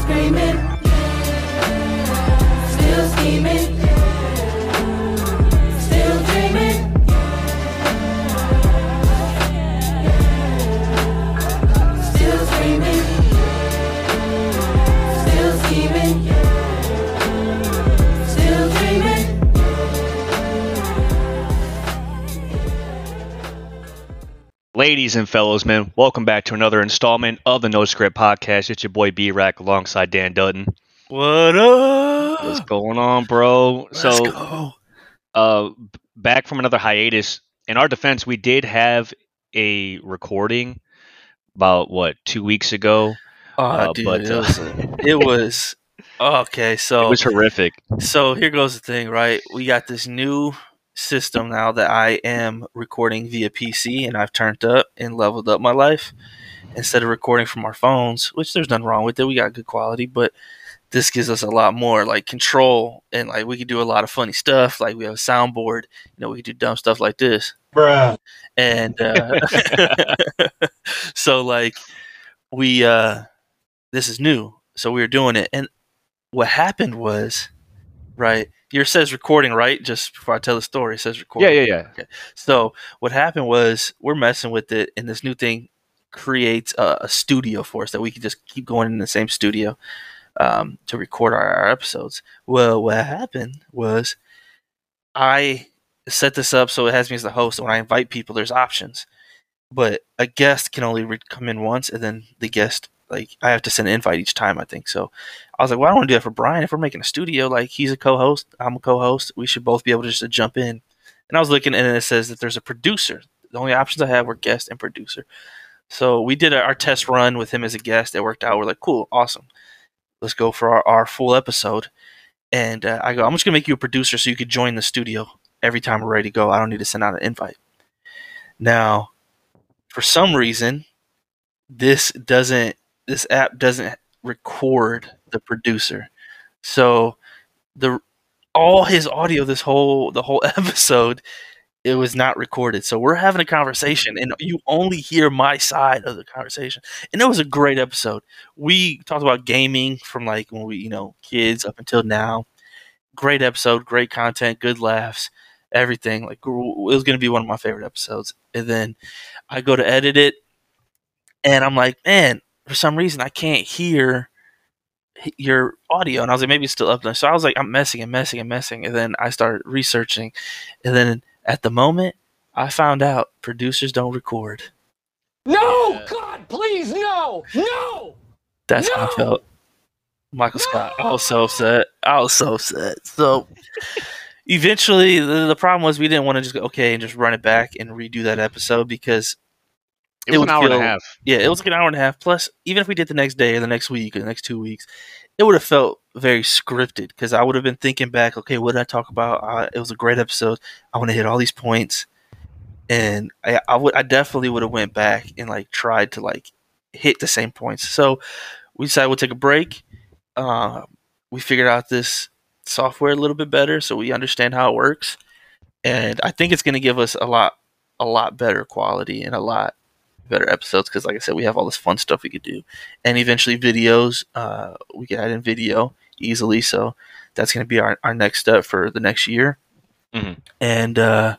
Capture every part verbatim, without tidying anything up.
screaming, still scheming, still dreaming, still screaming, still scheming, still dreaming. Ladies and fellows, man, welcome back to another installment of the No Script Podcast. It's your boy B-Rack alongside Dan Dutton. What up? What's going on, bro? Let's so, go. uh, b- back from another hiatus. In our defense, we did have a recording about, what, two weeks ago? Oh, Uh, dude, but, it uh, was, it was okay. It So, was horrific. so here goes the thing, right? We got this new system now that I am recording via P C, and I've turned up and leveled up my life instead of recording from our phones, which there's nothing wrong with it. We got good quality, but this gives us a lot more like control, and like we can do a lot of funny stuff. Like we have a soundboard, you know, we can do dumb stuff like this. Bruh. And uh, so like we uh this is new, so we were doing it, and what happened was, right, yours says recording, right? Just before I tell the story, it says Yeah, recording. yeah, yeah. Okay. So what happened was we're messing with it, and this new thing creates a, a studio for us that we can just keep going in the same studio um, to record our, our episodes. Well, what happened was I set this up so it has me as the host. And when I invite people, there's options, but a guest can only re- come in once, and then the guest, like, I have to send an invite each time, I think. So I was like, well, I don't want to do that for Brian. If we're making a studio, like, he's a co-host, I'm a co-host, we should both be able to just to jump in. And I was looking, and it says that there's a producer. The only options I have were guest and producer. So we did our test run with him as a guest. It worked out. We're like, cool, awesome. Let's go for our, our full episode. And uh, I go, I'm just going to make you a producer so you could join the studio every time we're ready to go. I don't need to send out an invite. Now, for some reason, this doesn't, this app doesn't record the producer. So the all his audio, this whole the whole episode, it was not recorded. So we're having a conversation, and you only hear my side of the conversation. And it was a great episode. We talked about gaming from like when we, you know, kids up until now. Great episode, great content, good laughs, everything. Like, it was going to be one of my favorite episodes. And then I go to edit it, and I'm like, man, for some reason I can't hear your audio. And I was like, maybe it's still up there. So I was like, I'm messing and messing and messing. And then I started researching. And then at the moment, I found out producers don't record. No! Yeah. God, please, no! No! That's how I No! felt. Michael Scott. I was so upset. I was so upset. So eventually, the, the problem was we didn't want to just go, okay, and just run it back and redo that episode because It was would an hour and feel- a half. Yeah, it was like an hour and a half. Plus, even if we did the next day or the next week or the next two weeks, it would have felt very scripted because I would have been thinking back, okay, what did I talk about? Uh, it was a great episode. I want to hit all these points. And I, I would, I definitely would have went back and like tried to like hit the same points. So we decided we'll take a break. Uh, we figured out this software a little bit better, so we understand how it works. And I think it's going to give us a lot, a lot better quality and a lot better episodes because, like I said, we have all this fun stuff we could do, and eventually videos. Uh, we can add in video easily, so that's going to be our, our next step for the next year. Mhm. And uh,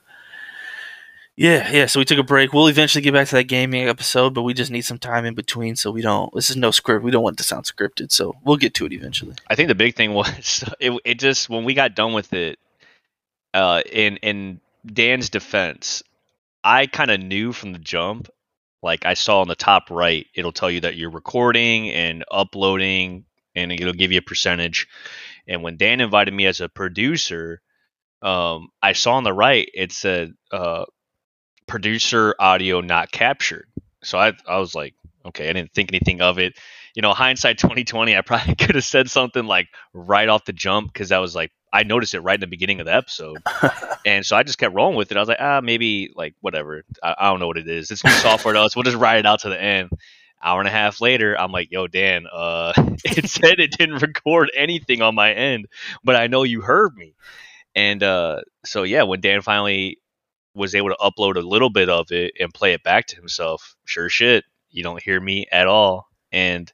yeah, yeah. So we took a break. We'll eventually get back to that gaming episode, but we just need some time in between, so we don't. This is no script. We don't want it to sound scripted, so we'll get to it eventually. I think the big thing was it. It just when we got done with it, uh, in in Dan's defense, I kind of knew from the jump. Like I saw on the top right, it'll tell you that you're recording and uploading, and it'll give you a percentage. And when Dan invited me as a producer, um, I saw on the right it said uh, producer audio not captured. So I I was like, okay, I didn't think anything of it. You know, hindsight twenty twenty, I probably could have said something like right off the jump because I was like, I noticed it right in the beginning of the episode. And so I just kept rolling with it. I was like, ah, maybe like whatever. I, I don't know what it is. It's new software to us. We'll just ride it out to the end. Hour and a half later, I'm like, yo, Dan, uh, it said it didn't record anything on my end, but I know you heard me. And uh, so, yeah, when Dan finally was able to upload a little bit of it and play it back to himself, sure shit, you don't hear me at all. And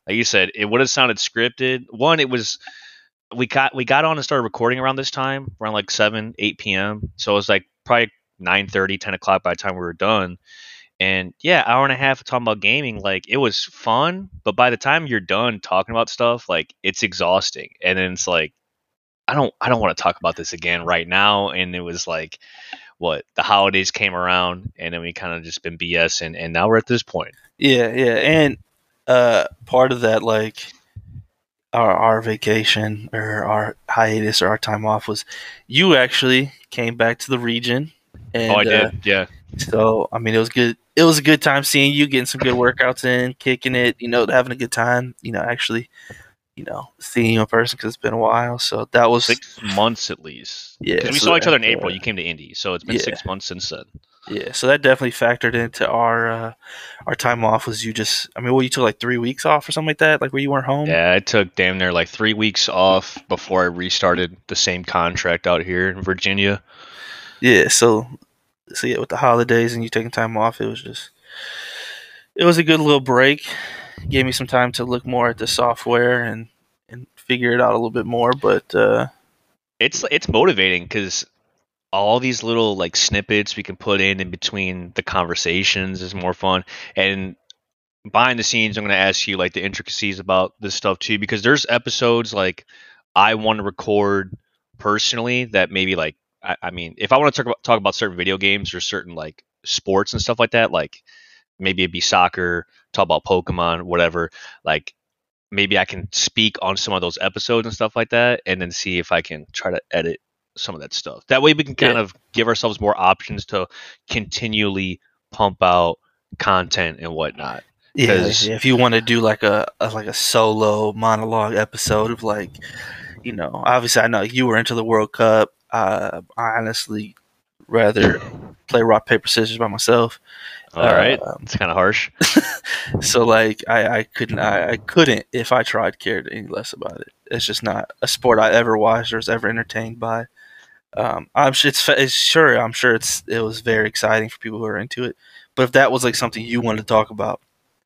like you said, it would have sounded scripted. One, it was we got we got on and started recording around this time, around like seven, eight p m. So it was like probably nine thirty, ten o'clock by the time we were done. And yeah, hour and a half talking about gaming, like it was fun, but by the time you're done talking about stuff, like it's exhausting. And then it's like I don't I don't want to talk about this again right now. And it was like what the holidays came around, and then we kind of just been BSing, and now we're at this point. Yeah, yeah, and uh, part of that, like our our vacation or our hiatus or our time off was you actually came back to the region, and oh, I did, uh, yeah. so I mean it was good. It was a good time seeing you, getting some good workouts in, kicking it, you know, having a good time. You know, actually, you know, seeing you in person because it's been a while. So that was Six months at least. Yeah, because we so saw each other in that, April. uh, You came to Indy, so it's been yeah. six months since then. Yeah, so that definitely factored into our uh, our time off. Was you just? I mean, what you took like three weeks off or something like that, like where you weren't home. Yeah, I took damn near like three weeks off before I restarted the same contract out here in Virginia. Yeah, so so yeah, with the holidays and you taking time off, it was just it was a good little break. Gave me some time to look more at the software and and figure it out a little bit more. But uh, It's it's motivating because all these little like snippets we can put in in between the conversations is more fun. And behind the scenes, I'm going to ask you like the intricacies about this stuff too, because there's episodes like I want to record personally that maybe like I, I mean, if I want to talk about talk about certain video games or certain like sports and stuff like that, like maybe it'd be soccer, talk about Pokemon, whatever. Like maybe I can speak on some of those episodes and stuff like that, and then see if I can try to edit some of that stuff. That way we can kind Yeah. of give ourselves more options to continually pump out content and whatnot. yeah, 'Cause- if you want to do like a, a like a solo monologue episode of like, you know, obviously I know you were into the World Cup. Uh, I honestly rather play rock paper scissors by myself. All right, Um, it's kind of harsh. So like I, I couldn't I, I couldn't if I tried care any less about it. It's just not a sport I ever watched or was ever entertained by. Um, I'm sure it's, fa- it's sure I'm sure it's it was very exciting for people who are into it. But if that was like something you wanted to talk about,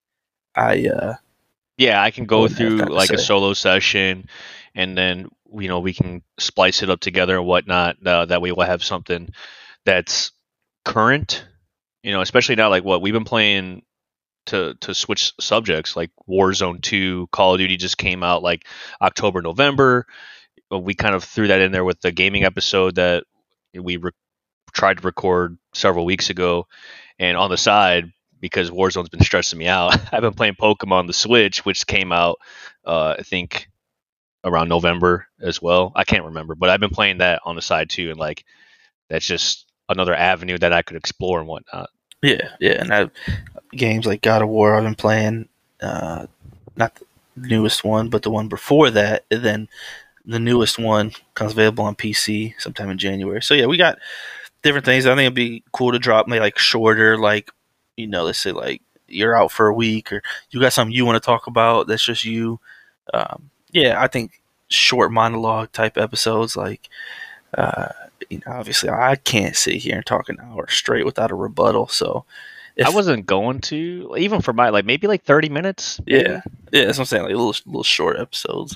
I uh, Yeah, I can go Wouldn't have through that to like a say. solo session, and then you know we can splice it up together and whatnot. Uh, that way we'll have something that's current. You know, especially now, like what we've been playing to to switch subjects, like Warzone two, Call of Duty just came out like October, November. Uh, We kind of threw that in there with the gaming episode that we re- tried to record several weeks ago, and on the side, because Warzone's been stressing me out, I've been playing Pokemon the Switch, which came out, uh, I think, around November as well. I can't remember, but I've been playing that on the side too, and like that's just another avenue that I could explore and whatnot. yeah yeah, and I, games like God of War I've been playing, uh, not the newest one, but the one before that, and then the newest one comes available on P C sometime in January. So yeah, we got different things. I think it'd be cool to drop maybe like shorter, like you know, let's say like you're out for a week or you got something you want to talk about that's just you. Um, yeah, I think short monologue type episodes, like uh, you know, obviously I can't sit here and talk an hour straight without a rebuttal. So if, I wasn't going to, even for my like maybe like thirty minutes. yeah, yeah, that's what I'm saying. Like little little short episodes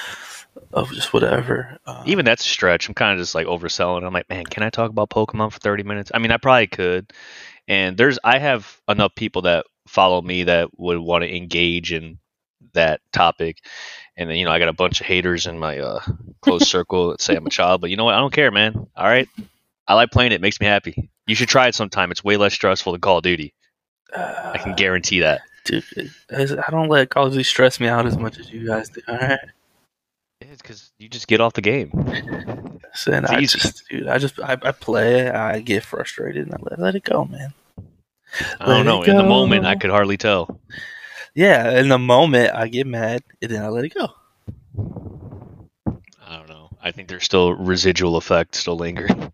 of just whatever. Um, Even that's a stretch. I'm kind of just like overselling. I'm like, man, can I talk about Pokemon for thirty minutes? I mean, I probably could. And there's, I have enough people that follow me that would want to engage in that topic. And then, you know, I got a bunch of haters in my uh, close circle that say I'm a child. But you know what? I don't care, man. All right. I like playing it. It makes me happy. You should try it sometime. It's way less stressful than Call of Duty. I can guarantee that. dude, it- I don't let Call of Duty stress me out as much as you guys do. All right. It's because you just get off the game. So, and It's I easy. just, dude, I just, I, I play it, I get frustrated, and I let, let it go, man. I don't Let know. it In the go. moment, I could hardly tell. Yeah, in the moment, I get mad, and then I let it go. I don't know. I think there's still residual effect still lingering.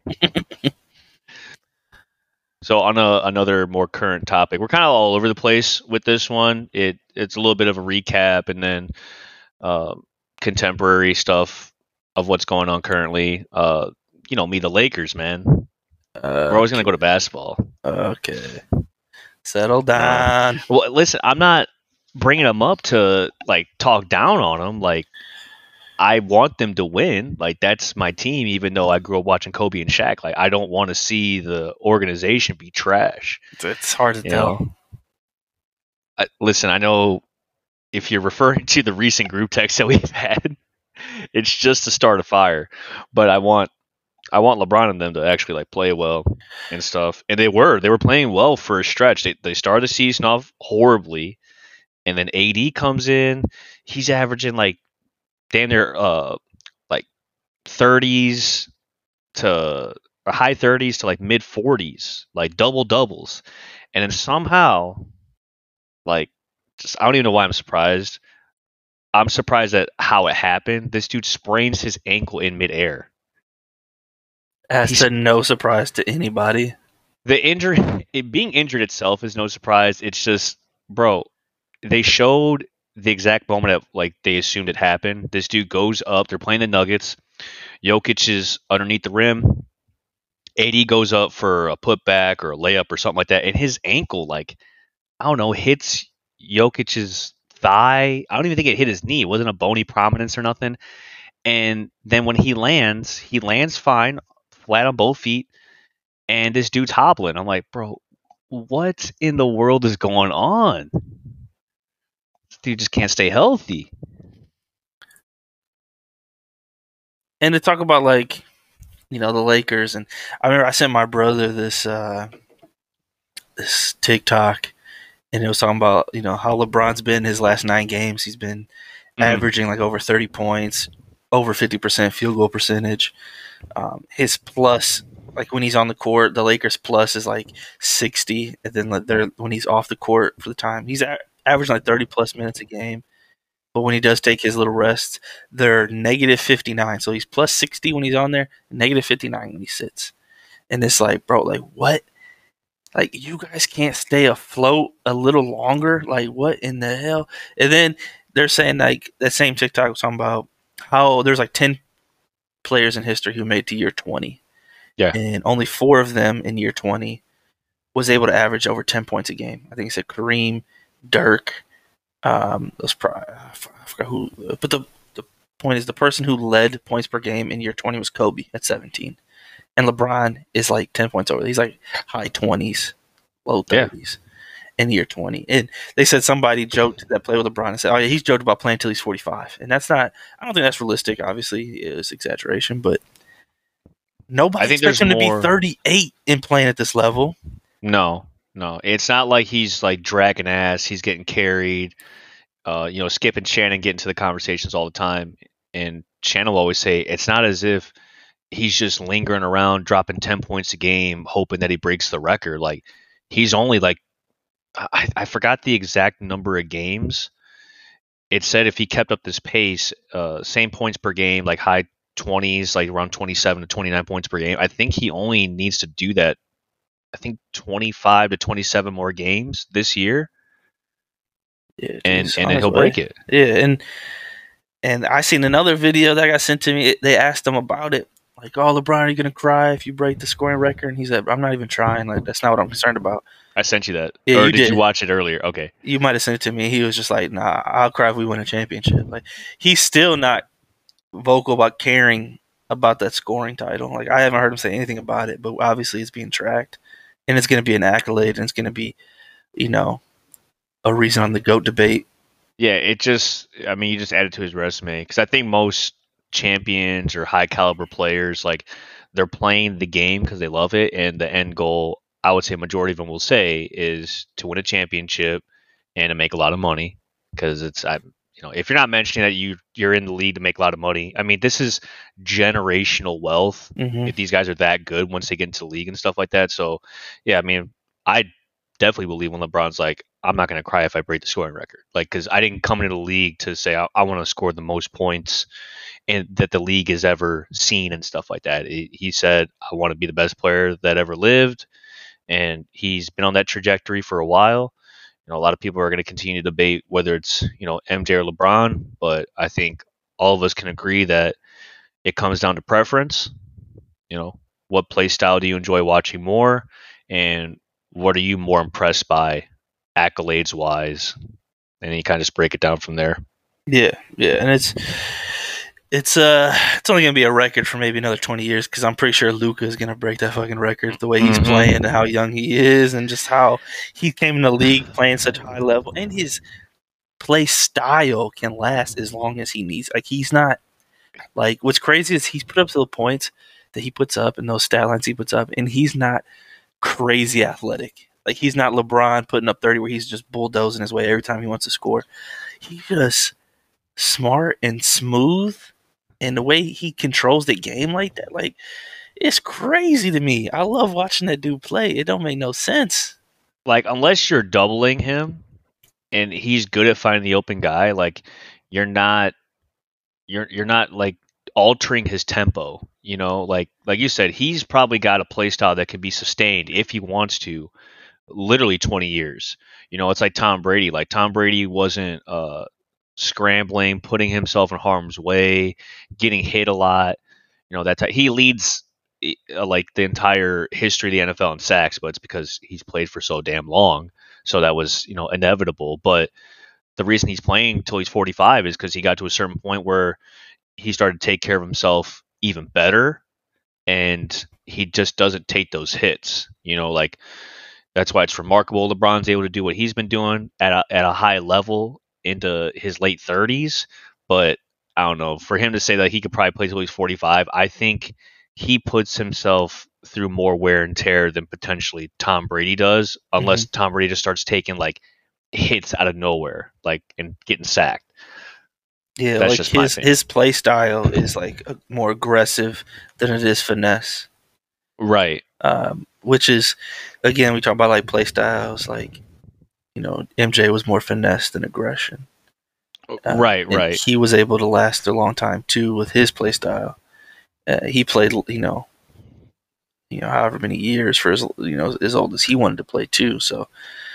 So on a, another more current topic, we're kind of all over the place with this one. It it's a little bit of a recap and then uh, contemporary stuff of what's going on currently. Uh, you know, me, the Lakers, man. Uh, We're always gonna go to basketball. Okay. Settle down. Well, listen, I'm not bringing them up to like talk down on them. Like I want them to win. Like that's my team. Even though I grew up watching Kobe and Shaq, like I don't want to see the organization be trash. It's, it's hard to You tell. know? I, listen, I know if you're referring to the recent group text that we've had, it's just to start a fire. But I want I want LeBron and them to actually like play well and stuff. And they were. They were playing well for a stretch. They they started the season off horribly, and then A D comes in. He's averaging like damn near uh like thirties to or high thirties to like mid forties, like double doubles. And then somehow like just I don't even know why I'm surprised. I'm surprised at how it happened. This dude sprains his ankle in midair. As He's- to no surprise to anybody. The injury, it, being injured itself is no surprise. It's just, bro, they showed the exact moment that like they assumed it happened. This dude goes up. They're playing the Nuggets. Jokic is underneath the rim. A D goes up for a putback or a layup or something like that, and his ankle, like I don't know, hits Jokic's thigh. I don't even think it hit his knee. It wasn't a bony prominence or nothing. And then when he lands, he lands fine, flat on both feet, and this dude's hobbling. I'm like, bro, what in the world is going on? This dude just can't stay healthy. And to talk about like, you know, the Lakers, and I remember I sent my brother this uh, this TikTok, and it was talking about you know how LeBron's been his last nine games. He's been Mhm. averaging like over thirty points, over fifty percent field goal percentage. Um, his plus, like when he's on the court, the Lakers plus is like sixty, and then like, they're when he's off the court for the time, he's a- averaging like thirty plus minutes a game. But when he does take his little rests, they're negative fifty-nine. So he's plus sixty when he's on there, negative fifty-nine when he sits. And it's like, bro, like what? Like you guys can't stay afloat a little longer? Like what in the hell? And then they're saying like that same TikTok was talking about how there's like ten players in history who made it to year twenty. Yeah. And only four of them in year twenty was able to average over ten points a game. I think he said Kareem, Dirk, um, those pro- I forgot who, but the the point is the person who led points per game in year twenty was Kobe at seventeen, and LeBron is like ten points over. He's like high twenties, low Yeah. thirties in year twenty. And they said somebody joked that played with LeBron and said, "Oh yeah, he's joked about playing until he's forty-five," and that's not. I don't think that's realistic. Obviously, it's exaggeration, but nobody I think expects there's him to more- be thirty-eight and playing at this level. No, no. It's not like he's like dragging ass. He's getting carried. Uh, you know, Skip and Shannon get into the conversations all the time. And Shannon will always say it's not as if he's just lingering around dropping ten points a game, hoping that he breaks the record. Like he's only like, I, I forgot the exact number of games. It said if he kept up this pace, uh, same points per game, like high twenties, like around twenty-seven to twenty-nine points per game. I think he only needs to do that. I think twenty-five to twenty-seven more games this year, Yeah, and he's and on then his he'll way. break it. Yeah, and and I seen another video that got sent to me. It- They asked him about it, like, "Oh, LeBron, are you gonna cry if you break the scoring record?" And he said, "I'm not even trying. Like, that's not what I'm concerned about." I sent you that, Yeah, or you did, did. you watch it earlier? Okay, You might have sent it to me. He was just like, "Nah, I'll cry if we win a championship." Like, he's still not vocal about caring about that scoring title. Like, I haven't heard him say anything about it, but obviously it's being tracked, and it's gonna be an accolade, and it's gonna be, you know, a reason on the GOAT debate. yeah. It just, I mean, you just add it to his resume because I think most champions or high caliber players, like they're playing the game because they love it, and the end goal, I would say, a majority of them will say, is to win a championship and to make a lot of money. Because it's, I, you know, if you're not mentioning that you you're in the league to make a lot of money, I mean, this is generational wealth. Mm-hmm. If these guys are that good once they get into the league and stuff like that. So, yeah, I mean, I definitely believe when LeBron's like, I'm not going to cry if I break the scoring record. Like, because I didn't come into the league to say I, I want to score the most points and that the league has ever seen and stuff like that. He, he said, I want to be the best player that ever lived. And he's been on that trajectory for a while. You know, a lot of people are going to continue to debate whether it's, you know, M J or LeBron, but I think all of us can agree that it comes down to preference. You know, what play style do you enjoy watching more, and what are you more impressed by, accolades wise? and you kind of just break it down from there. Yeah, yeah, and it's it's uh it's only gonna be a record for maybe another twenty years because I'm pretty sure Luka is gonna break that fucking record the way he's Mhm. playing and how young he is and just how he came in the league playing such high level and his play style can last as long as he needs. Like he's not like what's crazy is he's put up the points that he puts up and those stat lines he puts up, and he's not crazy athletic. Like he's not LeBron putting up thirty where he's just bulldozing his way every time he wants to score. He's just smart and smooth, and the way he controls the game like that, like it's crazy to me. I love watching that dude play. It don't make no sense. Like unless you're doubling him, and he's good at finding the open guy, like you're not, you're you're not like altering his tempo. You know, like like you said, he's probably got a play style that can be sustained if he wants to, literally twenty years. You know, it's like Tom Brady. Like Tom Brady wasn't uh, scrambling, putting himself in harm's way, getting hit a lot. You know, that ty- he leads uh, like the entire history of the N F L in sacks, but it's because he's played for so damn long. So that was, you know, inevitable. But the reason he's playing until he's forty-five is because he got to a certain point where he started to take care of himself even better, and he just doesn't take those hits. You know, like that's why it's remarkable LeBron's able to do what he's been doing at a, at a high level into his late thirties. But I don't know, for him to say that he could probably play till he's forty-five, I think he puts himself through more wear and tear than potentially Tom Brady does, unless mm-hmm. Tom Brady just starts taking like hits out of nowhere, like and getting sacked. Yeah, That's like his his play style is like a, more aggressive than it is finesse. Right. Um, which is, again, we talk about like play styles. Like, you know, M J was more finesse than aggression. Uh, right, right. He was able to last a long time too with his play style. Uh, he played, you know, you know, however many years for as you know as old as he wanted to play too. So,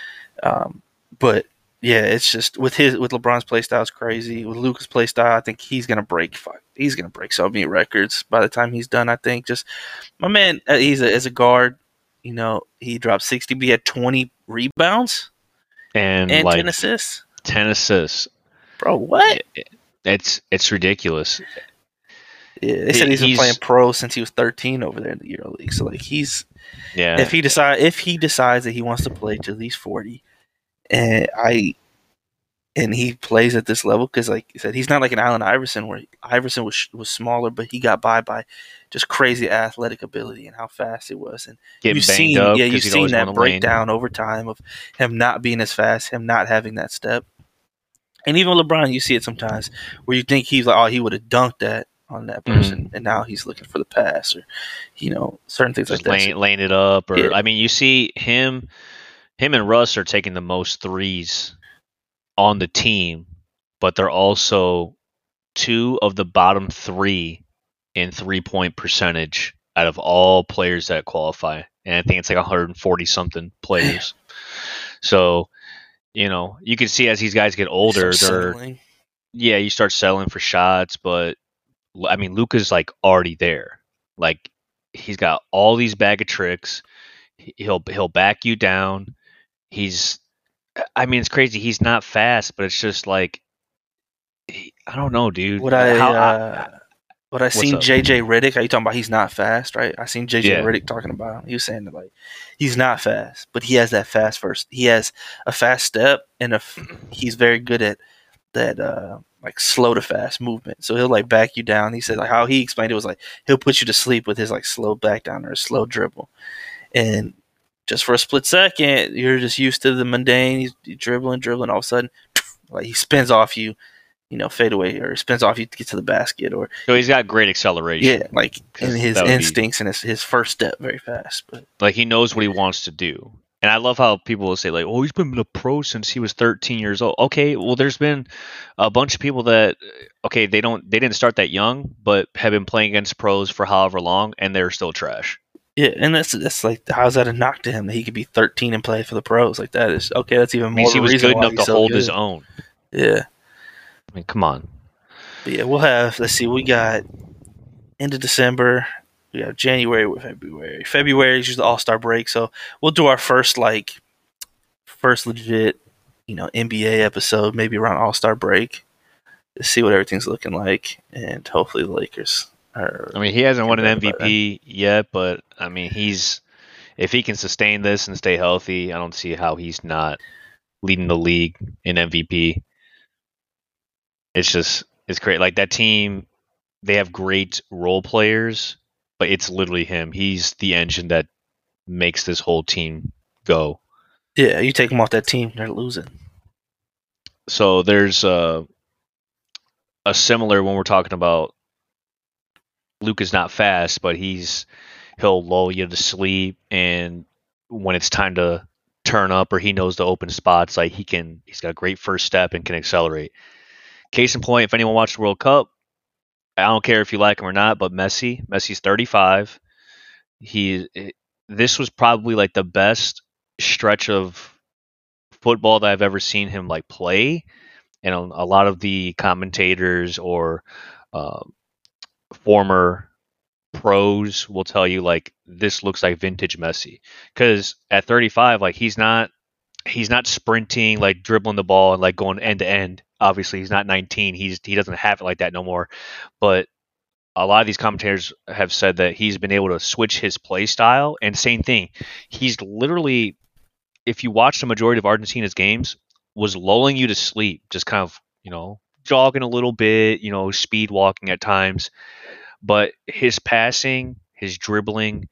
um, but. Yeah, it's just with his with LeBron's play style is crazy. With Luka's play style, I think he's gonna break. He's gonna break so many records by the time he's done. I think just my man. He's a, as a guard, you know, he dropped sixty, but he had twenty rebounds and, and like ten assists. Ten assists, bro. What? It, it's it's ridiculous. Yeah, they said he's, he's been playing pro since he was thirteen over there in the EuroLeague. So like he's yeah. If he decide if he decides that he wants to play to at least forty. And I, and he plays at this level because, like you said, he's not like an Allen Iverson, where Iverson was was smaller, but he got by by just crazy athletic ability and how fast it was. And Getting you've banged seen, up yeah, you've seen that breakdown lane. over time of him not being as fast, him not having that step. And even LeBron, you see it sometimes where you think he's like, oh, he would have dunked that on that person, mm-hmm. and now he's looking for the pass, or you know, certain things just like laying, that. laying it up, or yeah. I mean, you see him. Him and Russ are taking the most threes on the team, but they're also two of the bottom three in three-point percentage out of all players that qualify. And I think it's like one hundred forty something players. So, you know, you can see as these guys get older, they're settling. Yeah, you start settling for shots, but I mean, Luka's like already there. Like he's got all these bag of tricks. He'll he'll back you down. He's, I mean, it's crazy. He's not fast, but it's just like, he, I don't know, dude. What I, How, uh, I what I seen up? J J Redick. Are you talking about he's not fast, right? I seen J J yeah. Redick talking about him. He was saying that like he's not fast, but he has that fast first. He has a fast step, and a, he's very good at that uh, like slow to fast movement. So he'll like back you down. He said like how he explained it was like he'll put you to sleep with his like slow back down or a slow dribble, and just for a split second, you're just used to the mundane. He's dribbling, dribbling. All of a sudden, like he spins off you, you know, fade away, or spins off you to get to the basket. Or so he's got great acceleration. Yeah, like in his instincts be, and his, his first step very fast. But like he knows what he wants to do. And I love how people will say like, "Oh, he's been a pro since he was thirteen years old." Okay, well, there's been a bunch of people that, okay, they don't, they didn't start that young, but have been playing against pros for however long, and they're still trash. Yeah, and that's that's like, how's that a knock to him that he could be thirteen and play for the pros? Like that is okay. That's even more. Means he was reason good why enough to so hold good. his own. Yeah, I mean, come on. But yeah, we'll have. Let's see, we got end of December. We have January, February. February is usually the All Star break, so we'll do our first like first legit, you know, N B A episode, maybe around All Star break, to see what everything's looking like, and hopefully the Lakers are. I mean, he hasn't won an better by M V P yet, but I mean, he's if he can sustain this and stay healthy, I don't see how he's not leading the league in M V P. It's just it's great. Like that team, they have great role players, but it's literally him. He's the engine that makes this whole team go. Yeah, you take them off that team, they're losing. So there's uh, a similar when we're talking about Luke is not fast, but he's he'll lull you to sleep, and when it's time to turn up or he knows the open spots, like he can, he's got a great first step and can accelerate. Case in point, if anyone watched the World Cup, I don't care if you like him or not, but Messi, Messi's thirty-five. He, this was probably like the best stretch of football that I've ever seen him like play, and a, a lot of the commentators or uh, former pros will tell you like this looks like vintage Messi, because at thirty-five, like he's not he's not sprinting, like dribbling the ball and like going end to end. Obviously, he's not nineteen. He's he doesn't have it like that no more. But a lot of these commentators have said that he's been able to switch his play style. And same thing, he's literally, if you watch the majority of Argentina's games, was lulling you to sleep, just kind of, you know, jogging a little bit, you know, speed walking at times. But his passing, his dribbling,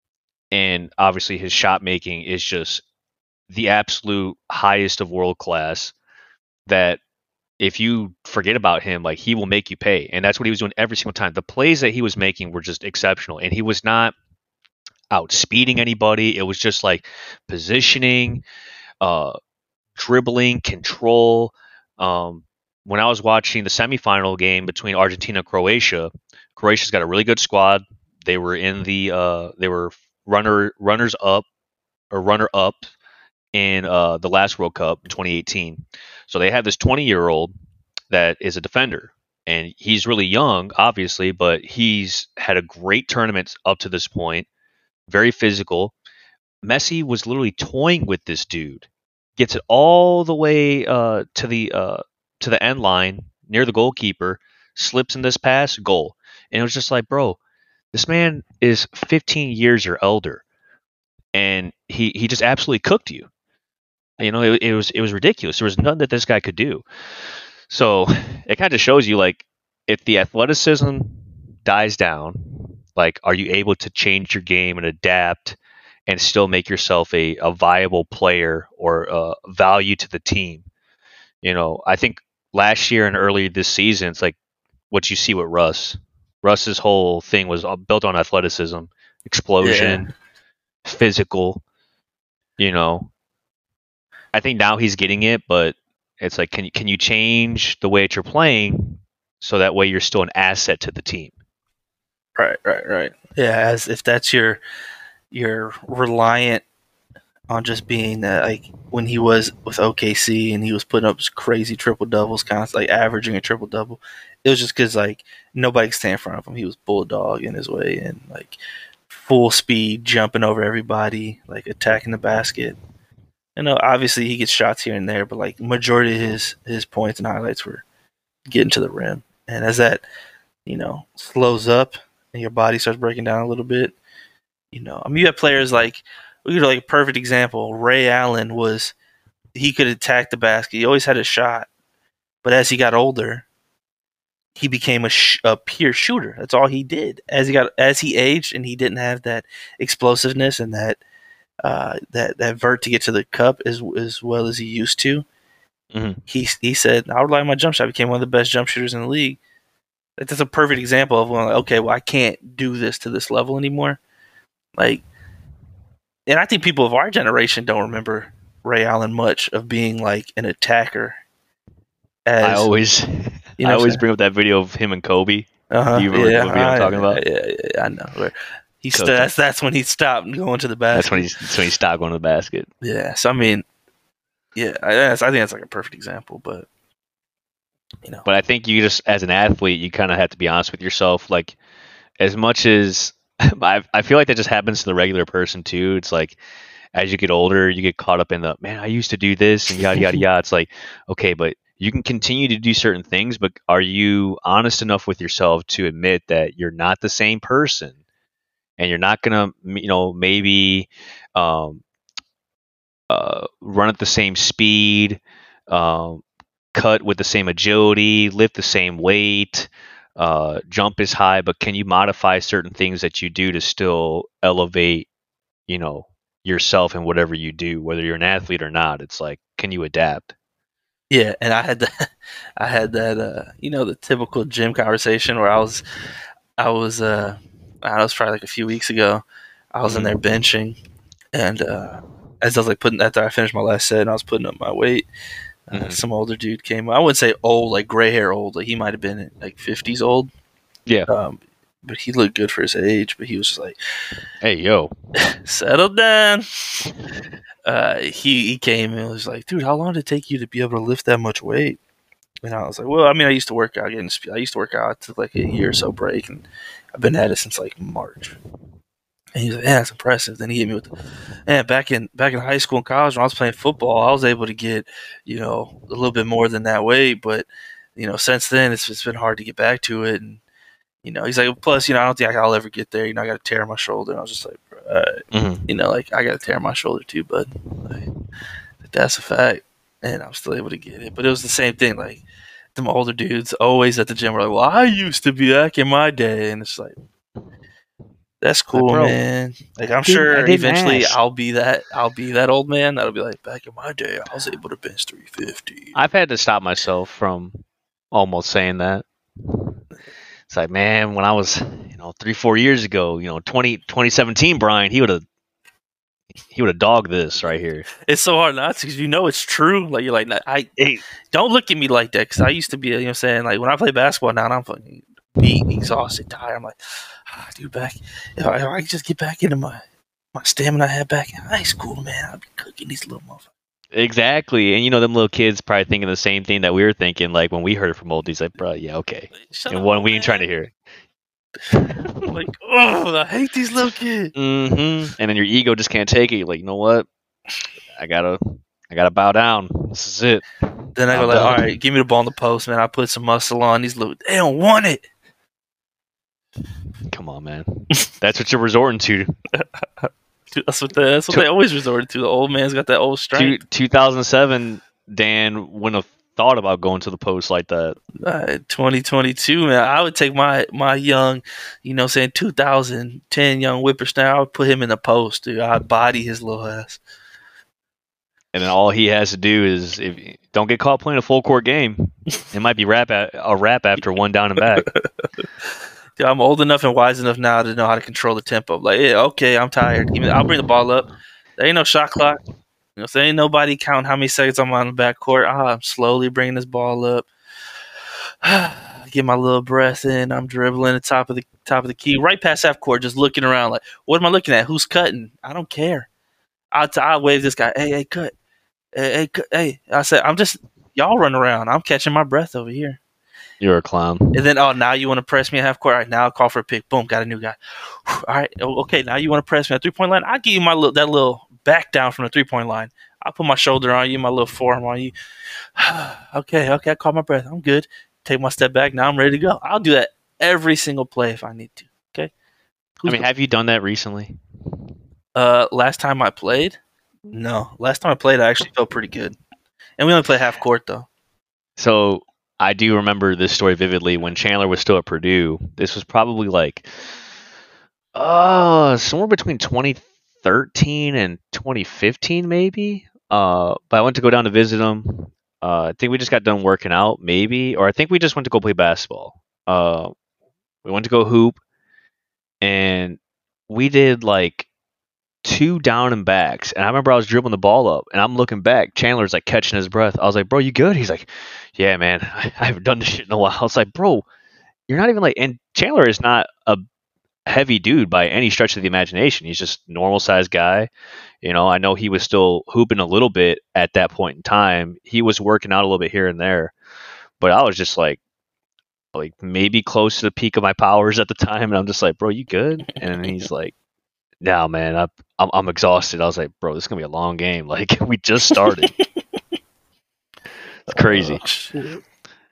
and obviously his shot making is just the absolute highest of world class, that if you forget about him, like he will make you pay. And that's what he was doing every single time. The plays that he was making were just exceptional. And he was not outspeeding anybody. It was just like positioning, uh, dribbling, control. Um, when I was watching the semifinal game between Argentina and Croatia, Croatia's got a really good squad. They were in the uh, they were runner runners up or runner up in uh, the last World Cup in twenty eighteen. So they have this twenty year old that is a defender, and he's really young, obviously, but he's had a great tournament up to this point. Very physical. Messi was literally toying with this dude. Gets it all the way uh, to the uh, to the end line near the goalkeeper. Slips in this pass, goal. And it was just like, bro, this man is fifteen years or elder, and he he just absolutely cooked you. You know, it, it was it was ridiculous. There was nothing that this guy could do. So it kind of shows you, like, if the athleticism dies down, like, are you able to change your game and adapt and still make yourself a, a viable player or a value to the team? You know, I think last year and earlier this season, it's like what you see with Russ. Russ's whole thing was built on athleticism, explosion, yeah. physical, you know. I think now he's getting it, but it's like, can you can you change the way that you're playing so that way you're still an asset to the team? Right, right, right. Yeah, as if that's your you're reliant on just being that, like when he was with O K C and he was putting up crazy triple doubles, kind of like averaging a triple double. It was just because like nobody could stand in front of him. He was bulldog in his way and like full speed, jumping over everybody, like attacking the basket. You know, obviously he gets shots here and there, but like majority of his his points and highlights were getting to the rim. And as that, you know, slows up and your body starts breaking down a little bit, you know, I mean, you have players like, we get like a perfect example. Ray Allen was, he could attack the basket. He always had a shot, but as he got older, he became a, sh- a pure shooter. That's all he did. As he got, as he aged, and he didn't have that explosiveness and that uh, that that vert to get to the cup as as well as he used to. Mm-hmm. He he said, "I would like my jump shot." I became one of the best jump shooters in the league. Like, that's a perfect example of when, like, okay, well, I can't do this to this level anymore. Like. And I think people of our generation don't remember Ray Allen much of being like an attacker. As, I always, you know I always bring up that video of him and Kobe. Uh-huh. Do you remember yeah, the video I, I'm talking about? Yeah, yeah, yeah, I know. Where he st- that's that's when he stopped going to the basket. That's when he that's when he stopped going to the basket. Yeah. So I mean, yeah, I, I think that's like a perfect example. But you know, but I think you just, as an athlete, you kind of have to be honest with yourself. Like, as much as I I feel like that just happens to the regular person too. It's like, as you get older, you get caught up in the man. I used to do this and yada yada yada. It's like okay, but you can continue to do certain things, but are you honest enough with yourself to admit that you're not the same person, and you're not gonna, you know, maybe um, uh, run at the same speed, um, cut with the same agility, lift the same weight, uh, jump as high, but can you modify certain things that you do to still elevate, you know, yourself in whatever you do, whether you're an athlete or not? It's like, can you adapt? Yeah, and I had that, I had that, uh, you know, the typical gym conversation where I was, I was, uh, I was probably like a few weeks ago, I was in there benching, and uh, as I was like putting after I finished my last set, and I was putting up my weight, uh, Mhm. some older dude came. I wouldn't say old, like gray hair old. Like he might have been like fifties old. Yeah. Um, but he looked good for his age. But he was just like, Hey, yo. settle down. Uh, he he came and was like, dude, how long did it take you to be able to lift that much weight? And I was like, well, I mean, I used to work out. Getting, I used to work out. I took like a year or so break, and I've been at it since like March. And he was like, yeah, that's impressive. Then he hit me with, yeah, back in back in high school and college when I was playing football, I was able to get, you know, a little bit more than that weight. But, you know, since then, it's, it's been hard to get back to it. And, you know, he's like, plus, you know, I don't think I'll ever get there. You know, I got to tear my shoulder. And I was just like, uh, Mhm. you know, like, I got to tear my shoulder too, bud. Like, that's a fact. And I'm still able to get it. But it was the same thing. Like, them older dudes always at the gym were like, well, I used to be back in my day. And it's like, that's cool, bro, man. Like I'm didn't- I sure didn't eventually ask. I'll be that I'll be that old man that'll be like, back in my day I was able to bench three fifty. I've had to stop myself from almost saying that. It's like, man, when I was, you know, three, four years ago, you know, twenty, twenty seventeen, Brian, he would have, he would have dogged this right here. It's so hard not to because you know it's true. Like you're like, I Hey, don't look at me like that because I used to be, you know, what I'm saying like when I play basketball now, and I'm fucking beat, exhausted, tired. I'm like, ah, dude, back if I, if I could just get back into my my stamina I had back in high school, man, I'd be cooking these little motherfuckers. exactly. And, you know, them little kids probably thinking the same thing that we were thinking, like, when we heard it from oldies, like, bro, yeah, okay. Shut And up, one, old we ain't trying to man. hear it. I'm like, oh, I hate these little kids. Mm-hmm. And then your ego just can't take it. You're like, you know what? I gotta, I gotta bow down. This is it. Then I go I'm like, done. all right, give me the ball in the post, man. I put some muscle on these little. They don't want it. Come on, man. That's what you're resorting to. Dude, that's what they, that's what Two- they always resorted to. The old man's got that old Two, strength. two thousand seven, Dan wouldn't have thought about going to the post like that. Uh, twenty twenty-two, man. I would take my my young, you know, saying two thousand ten young whippersnapper. I would put him in the post, dude. I'd body his little ass. And then all he has to do is, if don't get caught playing a full court game, it might be rap a, a wrap after one down and back. Dude, I'm old enough and wise enough now to know how to control the tempo. Like, yeah, okay, I'm tired. Give me, I'll bring the ball up. There ain't no shot clock. You know, if there ain't nobody counting how many seconds I'm on the back court, ah, I'm slowly bringing this ball up. Get my little breath in. I'm dribbling the top of the top of the key, right past half court, just looking around. Like, what am I looking at? Who's cutting? I don't care. I t- I wave this guy. Hey, hey, cut. Hey, hey, cut. Hey. I said, I'm just y'all run around. I'm catching my breath over here. You're a clown. And then, oh, now you want to press me at half court? All right, now I'll call for a pick. Boom, got a new guy. All right, okay, now you want to press me at three point line? I'll give you my little that little back down from the three point line. I'll put my shoulder on you, my little forearm on you. okay, okay, I caught my breath. I'm good. Take my step back. Now I'm ready to go. I'll do that every single play if I need to. Okay. Who's I mean, the- have you done that recently? uh, last time I played, no. Last time I played, I actually felt pretty good. And we only play half court though. So I do remember this story vividly when Chandler was still at Purdue. This was probably like, uh, somewhere between twenty thirteen and twenty fifteen, maybe. Uh, but I went to go down to visit him. Uh, I think we just got done working out, maybe, or I think we just went to go play basketball. Uh, we went to go hoop, and we did like two down and backs. And I remember I was dribbling the ball up, and I'm looking back. Chandler's like catching his breath. I was like, "Bro, you good?" He's like, "Yeah, man, I, I haven't done this shit in a while." I was like, "Bro, you're not even like," and Chandler is not a heavy dude by any stretch of the imagination. He's just normal sized guy. You know, I know he was still hooping a little bit at that point in time. He was working out a little bit here and there, but I was just like, like maybe close to the peak of my powers at the time. And I'm just like, "Bro, you good?" And he's like, now, man, I, I'm I'm exhausted. I was like, bro, this is gonna be a long game. Like we just started. It's crazy. Oh, shit.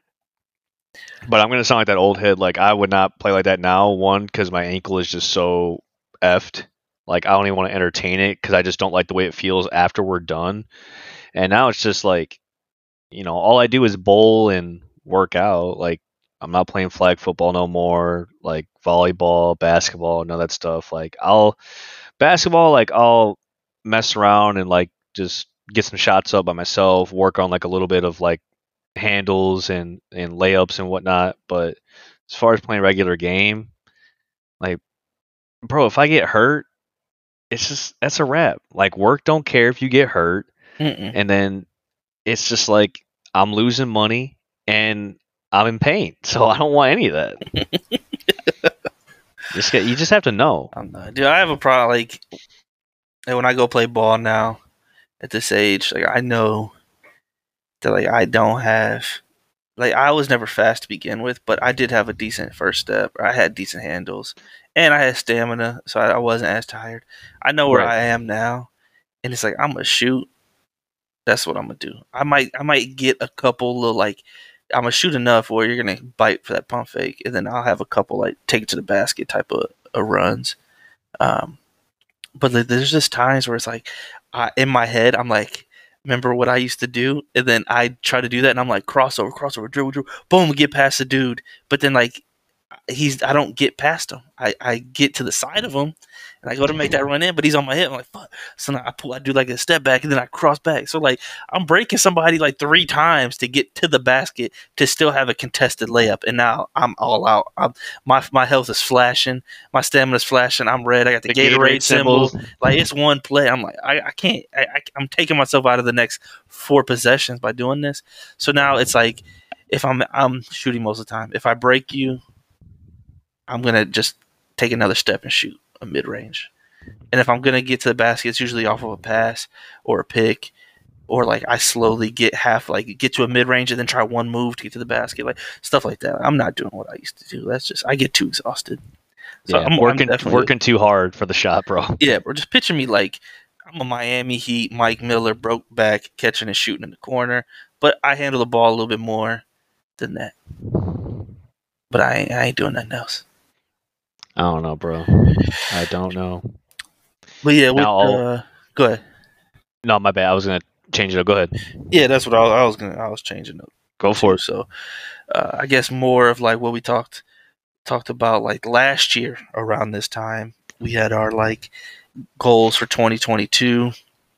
But I'm gonna sound like that old head. Like I would not play like that now. One, because my ankle is just so effed. Like I don't even want to entertain it because I just don't like the way it feels after we're done. And now it's just like, you know, all I do is bowl and work out. Like I'm not playing flag football no more. Like volleyball, basketball, none of that stuff. Like I'll basketball, like I'll mess around and like just get some shots up by myself. Work on like a little bit of like handles and and layups and whatnot. But as far as playing regular game, like bro, if I get hurt, it's just that's a wrap. Like work don't care if you get hurt, Mm-mm. and then it's just like I'm losing money and I'm in pain. So I don't want any of that. just get, you just have to know. I'm not, dude. I have a problem. Like, and when I go play ball now, at this age, like I know that like I don't have, like I was never fast to begin with, but I did have a decent first step. Or I had decent handles, and I had stamina, so I, I wasn't as tired. I know where Right. I am now, and it's like I'm gonna shoot. That's what I'm gonna do. I might, I might get a couple little like, I'm gonna shoot enough where you're gonna bite for that pump fake, and then I'll have a couple like take it to the basket type of, of runs. Um, but like, there's just times where it's like, I, in my head, I'm like, remember what I used to do, and then I try to do that, and I'm like, crossover, crossover, dribble, dribble, boom, get past the dude. But then like, he's, I don't get past him. I, I get to the side of him, and I go to make that run in, but he's on my hip. I'm like, fuck. So now I pull, I do like a step back, and then I cross back. So like, I'm breaking somebody like three times to get to the basket to still have a contested layup, and now I'm all out. I'm, my my health is flashing, my stamina's flashing. I'm red. I got the, The Gatorade, Gatorade symbol. symbol. Like it's one play. I'm like, I, I can't. I, I, I'm taking myself out of the next four possessions by doing this. So now it's like, if I'm I'm shooting most of the time, if I break you, I'm gonna just take another step and shoot a mid range. And if I'm gonna get to the basket, it's usually off of a pass or a pick, or like I slowly get half, like get to a mid range and then try one move to get to the basket, like stuff like that. I'm not doing what I used to do. That's just I get too exhausted. So Yeah, I'm I'm working definitely- working too hard for the shot, bro. Yeah, bro. Just picture me like I'm a Miami Heat, Mike Miller, broke back, catching and shooting in the corner, but I handle the ball a little bit more than that. But I ain't, I ain't doing nothing else. I don't know, bro. I don't know. But yeah, with, Now I'll- uh, go ahead. No, my bad. I was gonna change it up. Go ahead. Yeah, that's what I was, I was gonna. I was changing up. Go for it. So, uh, I guess more of like what we talked talked about like last year around this time. We had our like goals for twenty twenty-two.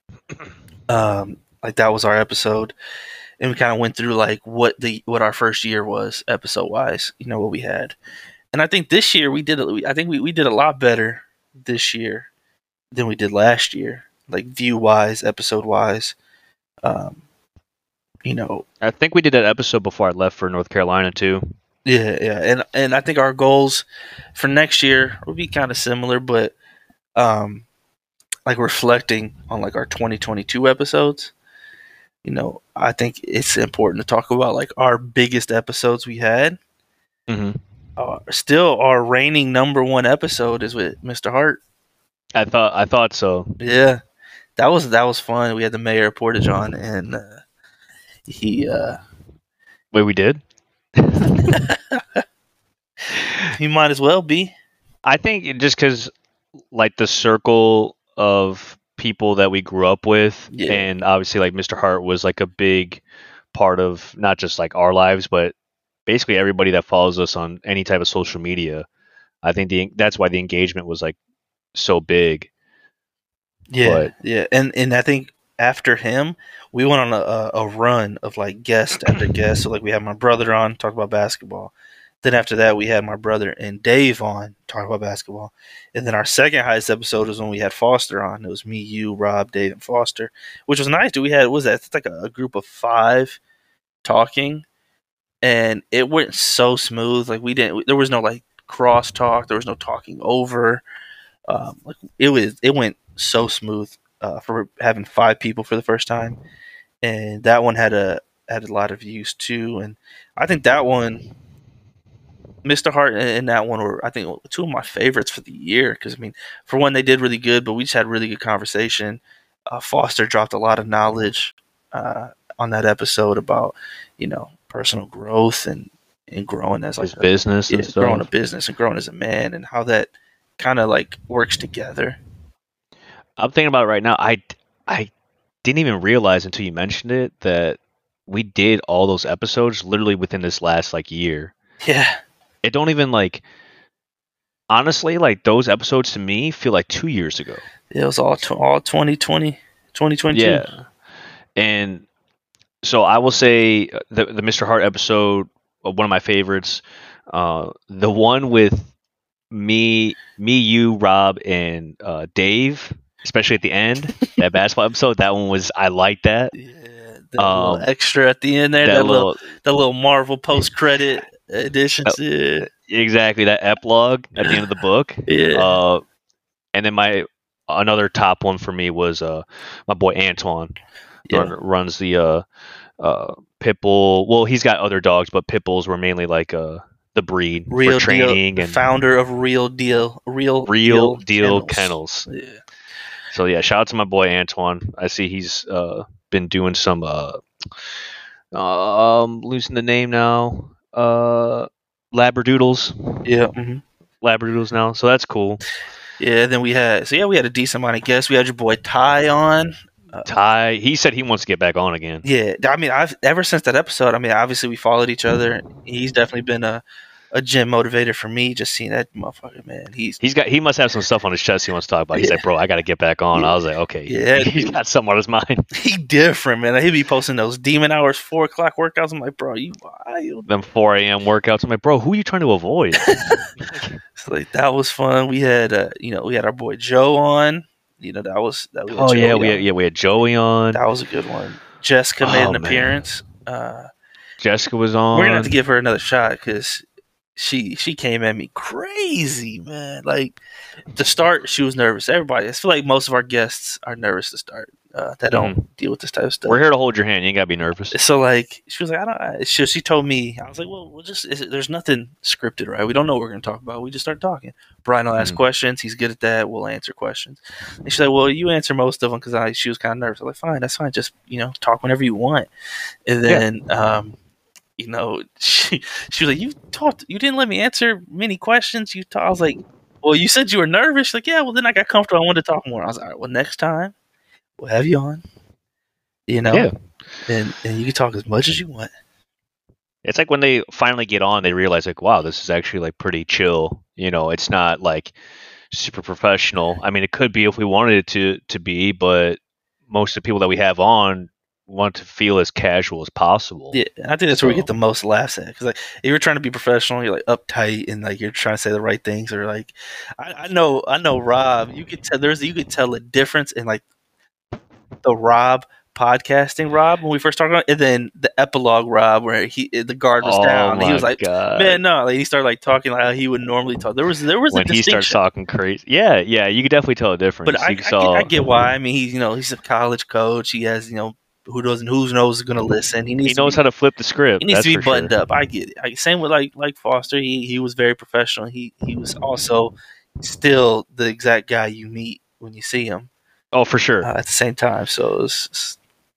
Um, like that was our episode, and we kind of went through like what the what our first year was episode wise. You know what we had, and I think this year we did. I think we, we did a lot better this year than we did last year, like view wise, episode wise. Um, you know, I think we did that episode before I left for North Carolina too. yeah, yeah, and and I think our goals for next year will be kind of similar, but um, like reflecting on like our twenty twenty-two episodes. You know, I think it's important to talk about like our biggest episodes we had. Mm-hmm. Uh, still, our reigning number one episode is with Mister Hart. I thought I thought so. Yeah, that was that was fun. We had the mayor of Portage on, and uh, he uh, Wait, we did. he might as well be. I think it- just because, like, the circle of people that we grew up with, Yeah. and obviously, like, Mister Hart was like a big part of not just like our lives, but basically everybody that follows us on any type of social media. I think the that's why the engagement was like so big. Yeah, But- yeah, and and I think after him, we went on a, a, a run of like guest after guest. So like we had my brother on talk about basketball. Then after that, we had my brother and Dave on talk about basketball. And then our second highest episode was when we had Foster on. It was me, you, Rob, Dave, and Foster, which was nice. We had what was that? It's like a, a group of five talking, and it went so smooth. Like we didn't. There was no like cross talk. There was no talking over. Um, like it was. It went so smooth uh, for having five people for the first time, and that one had a had a lot of views too. And I think that one Mister Hart and, and that one were, I think, two of my favorites for the year. Because, I mean, for one, they did really good, but we just had really good conversation. Uh, Foster dropped a lot of knowledge uh, on that episode about, you know, personal growth and, and growing as like His business yeah, and stuff. growing a business and growing as a man and how that kind of like works together. I'm thinking about it right now. I, I didn't even realize until you mentioned it that we did all those episodes literally within this last like year. Yeah. It don't even like honestly like those episodes to me feel like two years ago. It was all tw- all twenty twenty, twenty twenty-two. Yeah, and so I will say uh, the the Mister Hart episode, uh, one of my favorites. Uh, the one with me, me, you, Rob, and uh, Dave, especially at the end, that basketball episode. That one was I like that. Yeah, that Um, little extra at the end there, That, that, little, little that little Marvel post credit editions. Oh, yeah, exactly that epilogue at the end of the book. yeah, Uh, and then my another top one for me was uh my boy Antoine. yeah. Run, runs the uh uh Pitbull. Well, he's got other dogs, but Pitbulls were mainly like uh the breed Real for training deal, and founder of Real Deal, Real real Deal, deal kennels. Yeah, So yeah, shout out to my boy Antoine. I see he's uh been doing some uh um losing the name now. Uh Labradoodles. yeah, hmm Labradoodles now. So that's cool. yeah. Then we had so yeah, we had a decent amount of guests. We had your boy Ty on. Ty, he said he wants to get back on again. Yeah, I mean, I've ever since that episode. I mean, obviously we followed each other. He's definitely been a, a gym motivator for me. Just seeing that motherfucker, man. He's He's got he must have some stuff on his chest he wants to talk about. He's Yeah. like, bro, I got to get back on. Yeah. I was like, okay, Yeah, he's dude. got something on his mind. he different, man. He'd be posting those demon hours, four o'clock workouts. I'm like, bro, you wild. Them four a.m. workouts. I'm like, bro, who are you trying to avoid? So like that was fun. We had, uh, you know, we had our boy Joe on. You know, that was that. We had oh yeah, Joey we had, on. yeah we had Joey on. That was a good one. Jessica made Oh, an man. appearance. Uh, Jessica was on. we're gonna have to give her another shot because she she came at me crazy, man. Like to start, she was nervous. Everybody, I feel like most of our guests are nervous to start. Uh, that don't deal with this type of stuff. We're here to hold your hand. You ain't gotta be nervous. So like she was like, I don't. I, she, she told me, I was like, well, we'll just. Is it, there's nothing scripted, right? We don't know what we're gonna talk about. We just start talking. Brian will ask Mhm. questions. He's good at that. We'll answer questions. And she's like, well, you answer most of them because I. She was kind of nervous. I was like, fine, that's fine. Just you know, talk whenever you want. And then, um, you know, she she was like, you talked. You didn't let me answer many questions. You. Ta-. I was like, well, you said you were nervous. She's like, yeah. Well, then I got comfortable. I wanted to talk more. I was like, all right. Well, next time we'll have you on. You know, Yeah. and and you can talk as much as you want. It's like when they finally get on, they realize like, wow, this is actually like pretty chill. You know, it's not like super professional. I mean, it could be if we wanted it to to be, but most of the people that we have on want to feel as casual as possible. Yeah, I think that's where we So- get the most laughs at. Because like, if you're trying to be professional, you're like uptight and like you're trying to say the right things, or like, I, I know, I know, Rob. You could tell there's you could tell a difference in like the Rob podcasting Rob when we first started, on, and then the epilogue Rob where he the guard was Oh down. And he my was like, God. man, no, like he started like talking like how he would normally talk. There was there was when a he distinction. starts talking crazy, yeah, yeah, you could definitely tell a difference. But I, I, You get, saw, I get why. I mean, he's you know he's a college coach. He has you know who doesn't who knows is going to listen. He needs he to knows be, how to flip the script. he needs that's to be for buttoned sure. up. I get it. I, same with like like Foster. He he was very professional. He he was also still the exact guy you meet when you see him Oh, for sure. uh, at the same time. So it was, it's-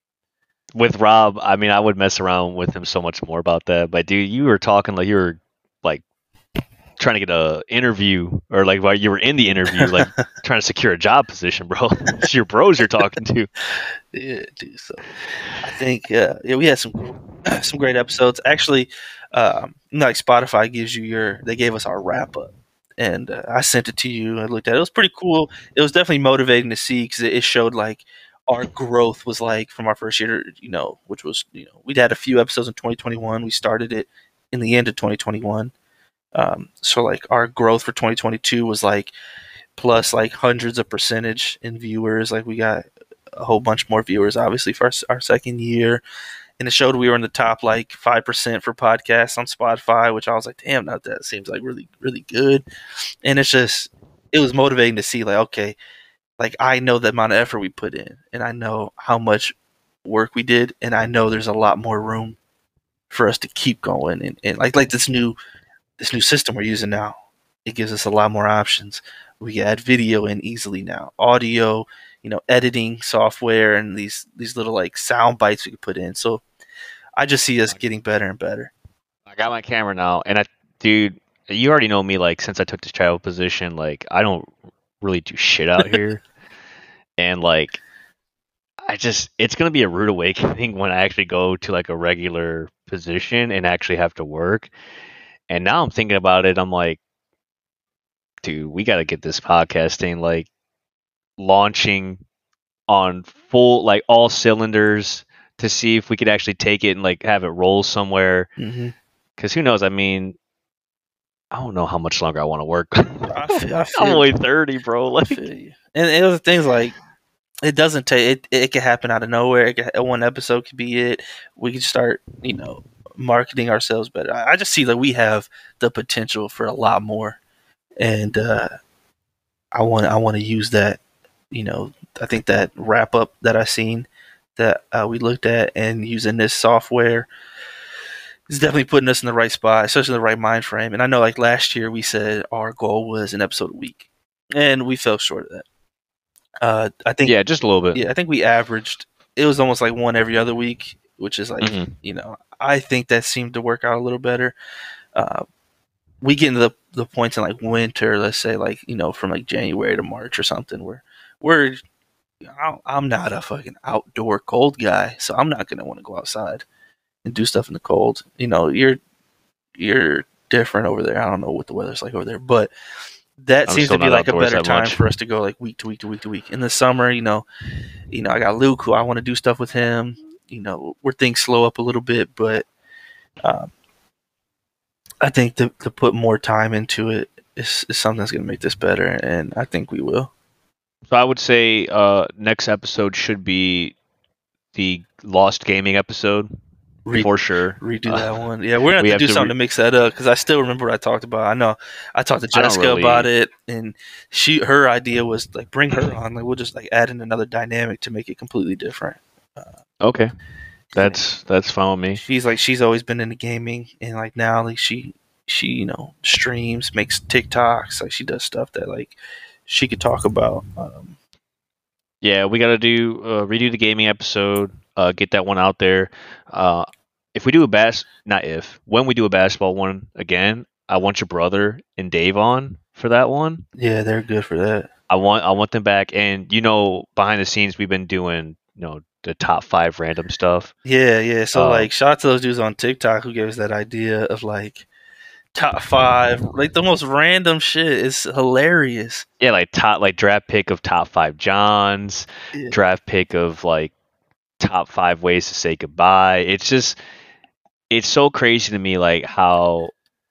With Rob, I mean, I would mess around with him so much more about that. But dude, you were talking like you were like trying to get a interview, or like while you were in the interview, like trying to secure a job position, bro. It's your bros you're talking to. yeah, dude. So I think uh, yeah, we had some some great episodes. Actually, um, like Spotify gives you your they gave us our wrap up. And uh, I sent it to you. I looked at it. It was pretty cool. It was definitely motivating to see because it, it showed like our growth was like from our first year, you know, which was, you know, we'd had a few episodes in twenty twenty-one. We started it in the end of twenty twenty-one. Um, so like our growth for twenty twenty-two was like plus like hundreds of percentage in viewers. Like we got a whole bunch more viewers, obviously, for our, our second year. And it showed we were in the top like five percent for podcasts on Spotify, which I was like, damn, not that seems like really, really good. And it's just, it was motivating to see like, okay, like I know the amount of effort we put in and I know how much work we did. And I know there's a lot more room for us to keep going. And, and like, like this new this new system we're using now, it gives us a lot more options. We can add video in easily now, audio, you know, editing software, and these these little like sound bites we can put in. So I just see us getting better and better. I got my camera now, and I, dude, you already know me. Like since I took this travel position, like I don't really do shit out here, and like I just it's gonna be a rude awakening when I actually go to like a regular position and actually have to work. And now I'm thinking about it. I'm like, dude, we got to get this podcasting like launching on full, like all cylinders to see if we could actually take it and like have it roll somewhere. Mm-hmm. Because who knows? I mean, I don't know how much longer I want to work. I feel, I feel I'm only thirty, bro. Like, I feel you. And it was things like it doesn't take it. It can happen out of nowhere. It can, one episode could be it. We could start, you know, marketing ourselves better. I, I just see that we have the potential for a lot more, and uh, I want I want to use that. You know, I think that wrap up that I seen that uh, we looked at and using this software is definitely putting us in the right spot, especially in the right mind frame. And I know, like last year, we said our goal was an episode a week, and we fell short of that. Uh, I think, yeah, just a little bit. yeah, I think we averaged. It was almost like one every other week, which is like, Mhm. you know, I think that seemed to work out a little better. Uh, we get into the the points in like winter, let's say, like you know, from like January to March or something, where we're I'm not a fucking outdoor cold guy, so I'm not gonna want to go outside and do stuff in the cold. You know, you're you're different over there. I don't know what the weather's like over there, but that I'm seems still to be not like a outdoors better that time much. for us to go like week to week to week to week. In the summer, you know, you know, I got Luke who I want to do stuff with him. You know, where things slow up a little bit, but um, I think to to put more time into it is, is something that's gonna make this better, and I think we will. So I would say uh, next episode should be the Lost Gaming episode Re- for sure. Redo Uh, that one. Yeah, we're gonna we have to have do to something re- to mix that up because I still remember what I talked about. I know I talked to I don't Jessica really- about it, and she her idea was like bring her on. Like we'll just like add in another dynamic to make it completely different. Okay, that's that's fine with me. She's like she's always been into gaming, and like now like she she you know streams, makes TikToks, like she does stuff that like she could talk about. Um, Yeah, we got to do uh, redo the gaming episode. Uh, get that one out there. Uh, if we do a bas, not if when we do a basketball one again, I want your brother and Dave on for that one. yeah, they're good for that. I want I want them back. And you know, behind the scenes, we've been doing you know the top five random stuff. Yeah, yeah. So Uh, like, shout out to those dudes on TikTok who gave us that idea of like top five, like the most random shit. It's hilarious. Yeah, like top like draft pick of top five Johns, Yeah. draft pick of like top five ways to say goodbye. It's just it's so crazy to me like how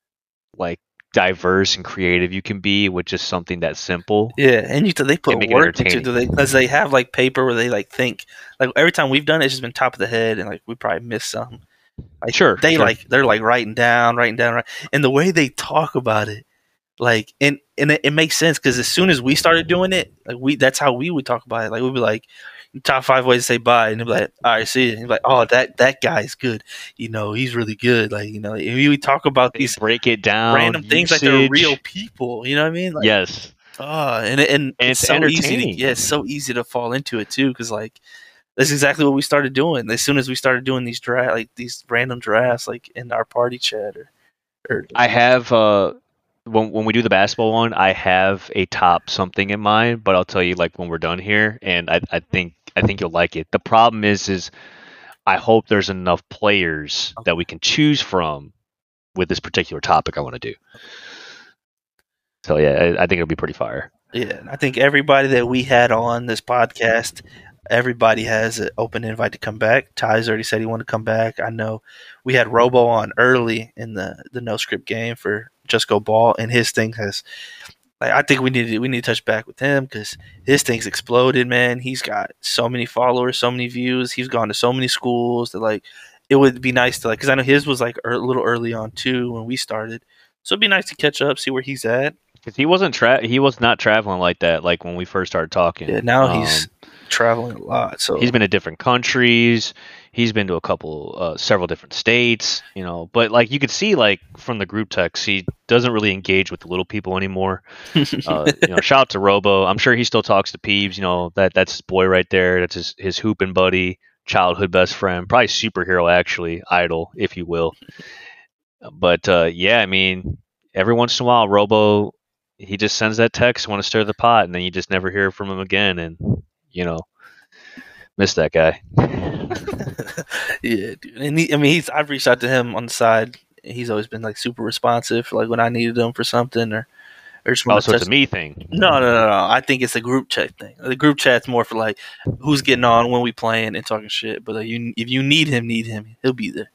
like diverse and creative you can be with just something that simple. Yeah, and you they put And make it work into entertaining. it because they have like paper where they like think like every time we've done it, it's just been top of the head and like we probably missed something. Like, Sure, they sure. like they're like writing down, writing down, right, and the way they talk about it, like and and it, it makes sense because as soon as we started doing it, like we that's how we would talk about it. Like we'd be like top five ways to say bye, and they'd be like, all right, see it. And you'd be like, oh, that that guy's good. You know, he's really good. Like you know, and we would talk about They these break it down. random things like they're usage. real people. You know what I mean? Like, Yes. Oh, and it- and, And it's, it's so easy. To, entertaining. yeah, it's so easy to fall into it too, because like that's exactly what we started doing. As soon as we started doing these draft, like these random drafts, like in our party chat, or, or I have uh when when we do the basketball one, I have a top something in mind, but I'll tell you like when we're done here, and I I think I think you'll like it. The problem is is I hope there's enough players that we can choose from with this particular topic I want to do. So yeah, I, I think it'll be pretty fire. yeah, and I think everybody that we had on this podcast, everybody has an open invite to come back. Ty's already said he wanted to come back. I know we had Robo on early in the the no script game for Just Go Ball, and his thing has. Like, I think we need to we need to touch back with him because his thing's exploded, man. He's got so many followers, so many views. He's gone to so many schools that like it would be nice to like because I know his was like a little early on too when we started, so it'd be nice to catch up, see where he's at. Because he wasn't tra- he was not traveling like that like when we first started talking. Yeah, now Um, he's traveling a lot, so he's been to different countries. he's been to a couple, uh, several different states, you know. But like you could see, like from the group text, he doesn't really engage with the little people anymore. Uh, you know, shout out to Robo. I'm sure he still talks to Peebs. You know, that that's his boy right there. That's his his hooping buddy, childhood best friend, probably superhero actually, idol, if you will. But uh, yeah, I mean, every once in a while, Robo he just sends that text, want to stir the pot, and then you just never hear from him again, and you know, miss that guy. Yeah, dude. And he, I mean, he's I've reached out to him on the side. He's always been like super responsive, like when I needed him for something or or just Oh, want so to it's touch. a me thing. No, no, no, no. I think it's a group chat thing. The group chat's more for like who's getting on when we playing and talking shit. But like, you, if you need him, need him, he'll be there.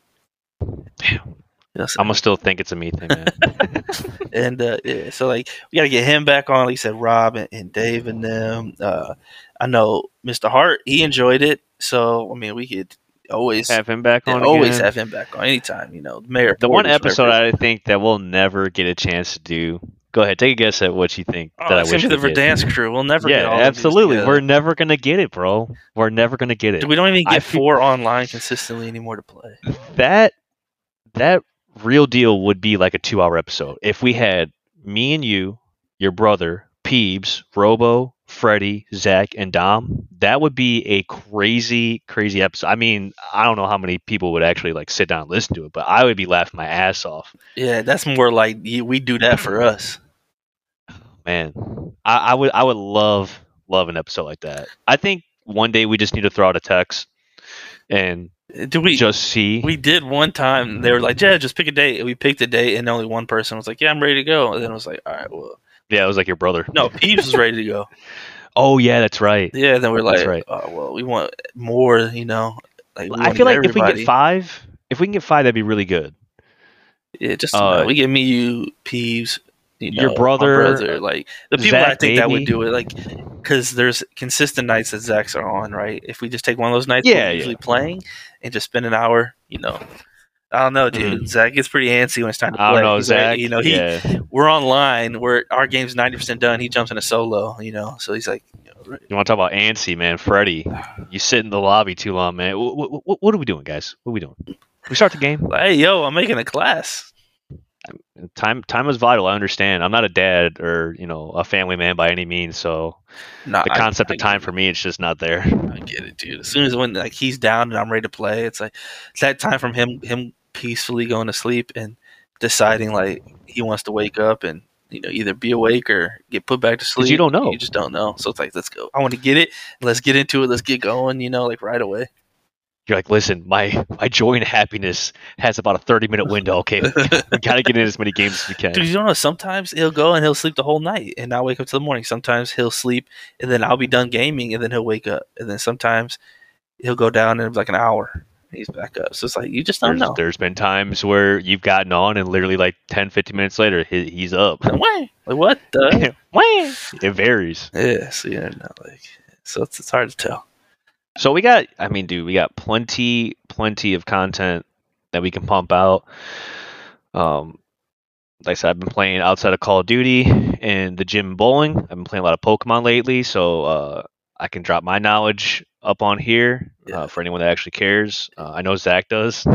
Damn. Yes, I'm gonna still think it's a me thing, man. and uh, yeah, so like we got to get him back on. Like you said, Rob and, and Dave and them. Uh, I know Mister Hart, he enjoyed it. So I mean, we could always Have him back on. always again. have him back on anytime. You know, Mayor. The one Porter's, episode whatever. I think that we'll never get a chance to do. Go ahead, take a guess at what you think Oh, that I it's wish gonna be we the did. Verdansk crew. We'll never get Yeah, all of these absolutely. together. We're never gonna get it, bro. We're never gonna get it. We don't even I get feel- four online consistently anymore to play. That that real deal would be like a two-hour episode if we had me and you, your brother, Peebs, Robo, Freddie, Zach, and Dom. That would be a crazy, crazy episode. I mean, I don't know how many people would actually like sit down and listen to it, but I would be laughing my ass off. Yeah, that's more like y- we do that for us. Man, I, I would I would love love an episode like that. I think one day we just need to throw out a text and Do we? just see. We did one time. They were like, "Yeah, just pick a date." We picked a date, and only one person was like, "Yeah, I'm ready to go." And then it was like, "All right, well, Yeah, it was like your brother. no, Peeps was ready to go." Oh yeah, that's right. Yeah, and then we're like, That's right. "Oh, well, we want more," you know. Like, we I want feel like if we everybody. get five, if we can get five, that'd be really good. yeah, just uh, uh, we get me, you, Peeves, you know, your my brother, brother, like the people Zach, I think that would maybe. do it, like because there's consistent nights that Zach's are on, right? If we just take one of those nights, Yeah, we're yeah. usually playing and just spend an hour, you know. I don't know, dude. Zach gets pretty antsy when it's time to play. Mm-hmm. I don't know, He's like- Zach. you know, he yeah. we're online. We're our game's ninety percent done. He jumps in a solo, you know. So he's like, you know, You want to talk about antsy, man? Freddie, you sit in the lobby too long, man. What, what, what are we doing, guys? What are we doing? We start the game. hey, yo, I'm making a class. Time, time is vital. I understand. I'm not a dad or you know a family man by any means. So Nah, the I- concept I of time get for me, it's just not there. it. I get it, dude. As soon as when like he's down and I'm ready to play, it's like it's that time from him him peacefully going to sleep and deciding like he wants to wake up and you know either be awake or get put back to sleep. you don't know. You just don't know. So it's like let's go. I want to get it. Let's get into it. Let's get going. You know, like right away. You're like, listen, my my joy and happiness has about a thirty minute window. Okay, we gotta get in as many games as we can. Dude, you don't know. Sometimes he'll go and he'll sleep the whole night, and I'll wake up till the morning. Sometimes he'll sleep, and then I'll be done gaming, and then he'll wake up, and then sometimes he'll go down in like an hour, and he's back up. So it's like you just don't There's, know. there's been times where you've gotten on and literally like ten, fifteen minutes later, he, he's up. Wah! Like what the? Wah! It varies. Yeah, so you know, like so it's, it's hard to tell. So we got, I mean, dude, we got plenty, plenty of content that we can pump out. Um, like I said, I've been playing outside of Call of Duty and the gym and bowling. I've been playing a lot of Pokemon lately, so uh, I can drop my knowledge up on here Yeah. uh, for anyone that actually cares. Uh, I know Zach does.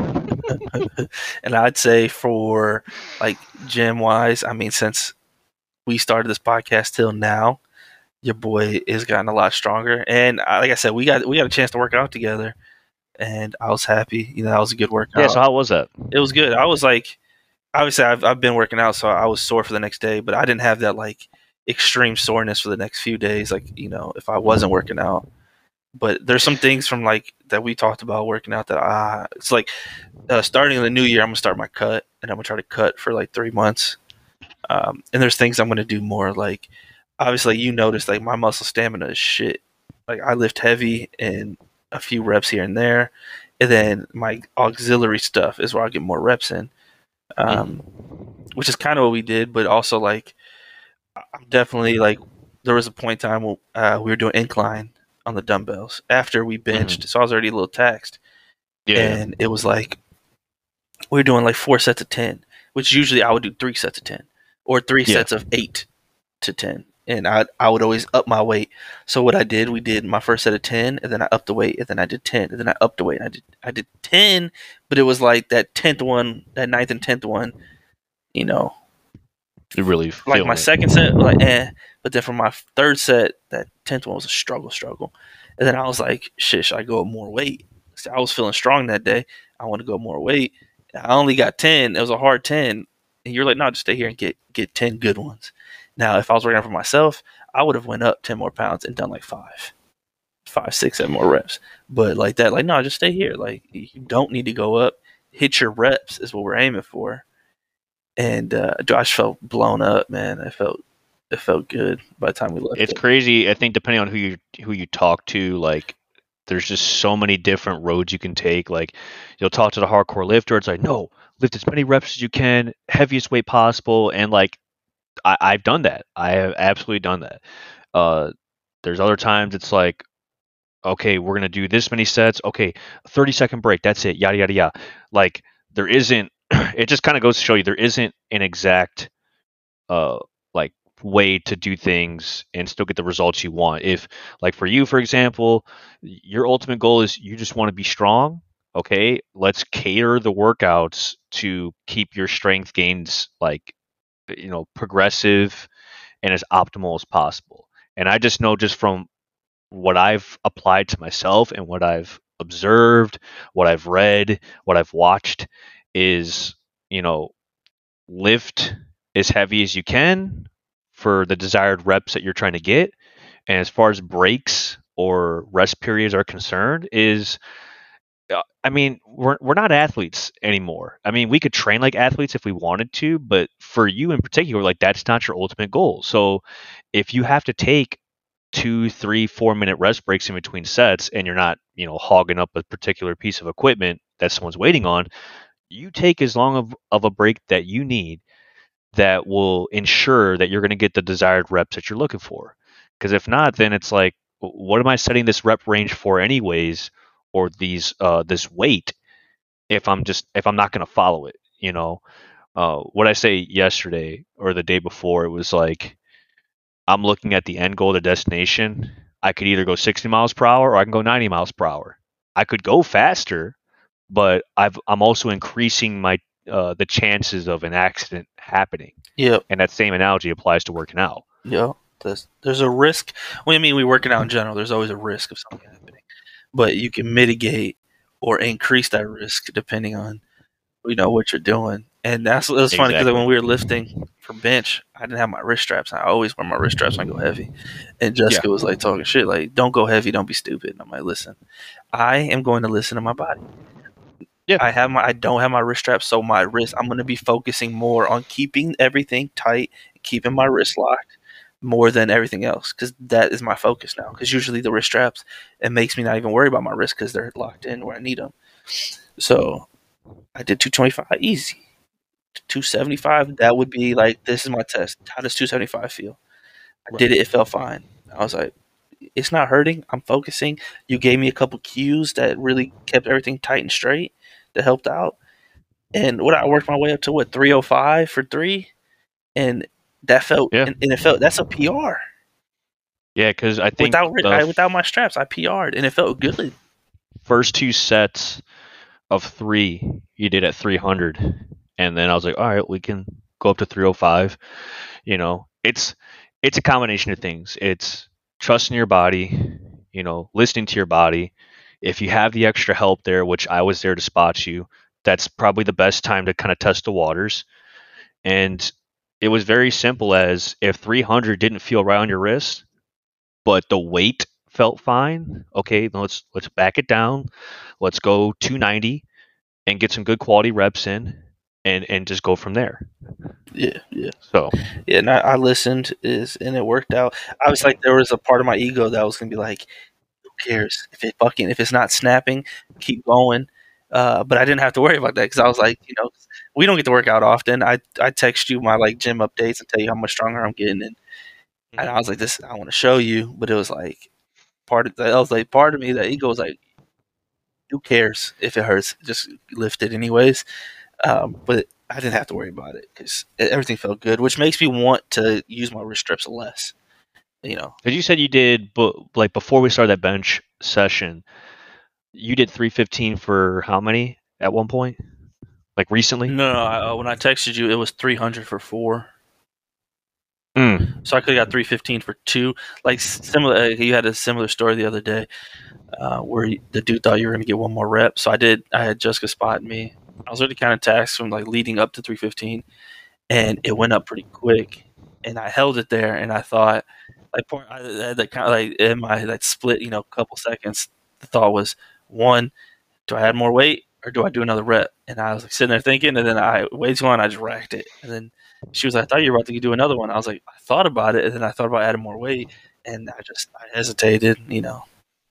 And I'd say for like gym wise, I mean, since we started this podcast till now, your boy has gotten a lot stronger. And uh, like I said, we got we got a chance to work out together, and I was happy. You know, that was a good workout. Yeah, so how was that? It was good. I was like, obviously, I've I've been working out, so I was sore for the next day, but I didn't have that like extreme soreness for the next few days. Like you know, if I wasn't working out. But there's some things from like that we talked about working out that ah, it's like uh, starting in the new year, I'm gonna start my cut, and I'm gonna try to cut for like three months. Um, and there's things I'm gonna do more. Like obviously, you notice like my muscle stamina is shit. Like I lift heavy and a few reps here and there, and then my auxiliary stuff is where I get more reps in, um, which is kind of what we did. But also like I'm definitely like there was a point in time when uh, we were doing incline on the dumbbells after we benched, so I was already a little taxed. Yeah. And it was like we were doing like four sets of ten, which usually I would do three sets of ten or three Yeah. sets of eight to ten. and I I would always up my weight. So what I did, we did my first set of ten, and then I upped the weight, and then I did ten, and then I upped the weight, and I did I did ten, but it was like that tenth one, that ninth and tenth one, you know, You really like feeling my it. second set, like eh, but then for my third set, that tenth one was a struggle, struggle, and then I was like, shit, should I go up more weight? So I was feeling strong that day. I want to go more weight. I only got ten. It was a hard ten, and you're like, no, just stay here and get get ten good ones. Now, if I was working out for myself, I would have went up ten more pounds and done like five, five, six, seven more reps. But like that, like no, just stay here. Like you don't need to go up. Hit your reps is what we're aiming for. And uh, Josh felt blown up, man. I felt it felt good by the time we left. It's it. crazy. I think depending on who you who you talk to, like there's just so many different roads you can take. Like you'll talk to the hardcore lifter, it's like, no, lift as many reps as you can, heaviest weight possible, and like I, I've done that. I have absolutely done that. Uh, there's other times it's like, okay, we're gonna do this many sets. Okay, thirty second break. That's it. Yada yada yada. Like there isn't. It just kind of goes to show you there isn't an exact, uh, like way to do things and still get the results you want. If like for you, for example, your ultimate goal is you just want to be strong. Okay, let's cater the workouts to keep your strength gains like you know progressive and as optimal as possible. And I just know just from what I've applied to myself and what I've observed, what I've read, what I've watched is, you know, lift as heavy as you can for the desired reps that you're trying to get. And as far as breaks or rest periods are concerned, is uh, I mean, we're we're not athletes anymore. I mean, we could train like athletes if we wanted to, but for you in particular, like that's not your ultimate goal. So if you have to take two, three, four minute rest breaks in between sets and you're not, you know, hogging up a particular piece of equipment that someone's waiting on, you take as long of, of a break that you need that will ensure that you're going to get the desired reps that you're looking for. Because if not, then it's like, what am I setting this rep range for anyways, or these uh, this weight if I'm just if I'm not going to follow it, you know? Uh, what I say yesterday or the day before, it was like I'm looking at the end goal, the destination. I could either go sixty miles per hour or I can go ninety miles per hour. I could go faster, but I've I'm also increasing my uh, the chances of an accident happening. Yep. And that same analogy applies to working out. Yeah, there's, there's a risk. Well, I mean, we working out in general. There's always a risk of something happening, but you can mitigate or increase that risk depending on you know what you're doing. And that's it was funny because Exactly. when we were lifting for bench, I didn't have my wrist straps. I always wear my wrist straps when I go heavy. And Jessica was like talking shit, like, "Don't go heavy, don't be stupid." And I'm like, "Listen, I am going to listen to my body. Yeah. I have my I don't have my wrist straps, so my wrist. I'm going to be focusing more on keeping everything tight, keeping my wrist locked." More than everything else, because that is my focus now. Because usually the wrist straps, it makes me not even worry about my wrist because they're locked in where I need them. So I did two twenty-five easy. two seventy-five, that would be like, this is my test. How does two seventy-five feel? I Right. did it. It felt fine. I was like, it's not hurting. I'm focusing. You gave me a couple cues that really kept everything tight and straight that helped out. And what I worked my way up to what, three oh five for three? And that felt, Yeah. and, and it felt, that's a P R. Yeah, because I think Without the I, without my straps, I P R'd, and it felt good. first two sets of three you did at three hundred, and then I was like, all right, we can go up to three oh five. You know, it's it's a combination of things. It's trusting your body, you know, listening to your body. If you have the extra help there, which I was there to spot you, that's probably the best time to kind of test the waters. And it was very simple as if three hundred didn't feel right on your wrist, but the weight felt fine. Okay, then let's let's back it down. Let's go two ninety and get some good quality reps in, and and just go from there. Yeah, yeah, So yeah. And I, I listened, is and it worked out. I was like, there was a part of my ego that was gonna be like, who cares if it fucking if it's not snapping, keep going. Uh, but I didn't have to worry about that because I was like, you know, we don't get to work out often. I I text you my like gym updates and tell you how much stronger I'm getting, and and I was like, this I want to show you, but it was like part of I was like part of me, the ego was like, who cares if it hurts? Just lift it anyways. Um, but I didn't have to worry about it because everything felt good, which makes me want to use my wrist straps less. you know. Because you said you did, but like before we started that bench session, you did three fifteen for how many at one point? Like recently? No, no. I, uh, when I texted you, it was three hundred for four. Mm. So I could have got three fifteen for two. Like similar, uh, you had a similar story the other day uh, where you, the dude thought you were going to get one more rep. So I did. I had Jessica spot me. I was already kind of taxed from like leading up to three fifteen, and it went up pretty quick. And I held it there, and I thought, like, point- I had that kind of like in my that split, you know, couple seconds. The thought was, one, do I add more weight or do I do another rep? And I was like sitting there thinking, and then I way too long, I just racked it, and then she was like, I thought you were about to do another one. I was like, I thought about it, and then I thought about adding more weight, and I just I hesitated, you know.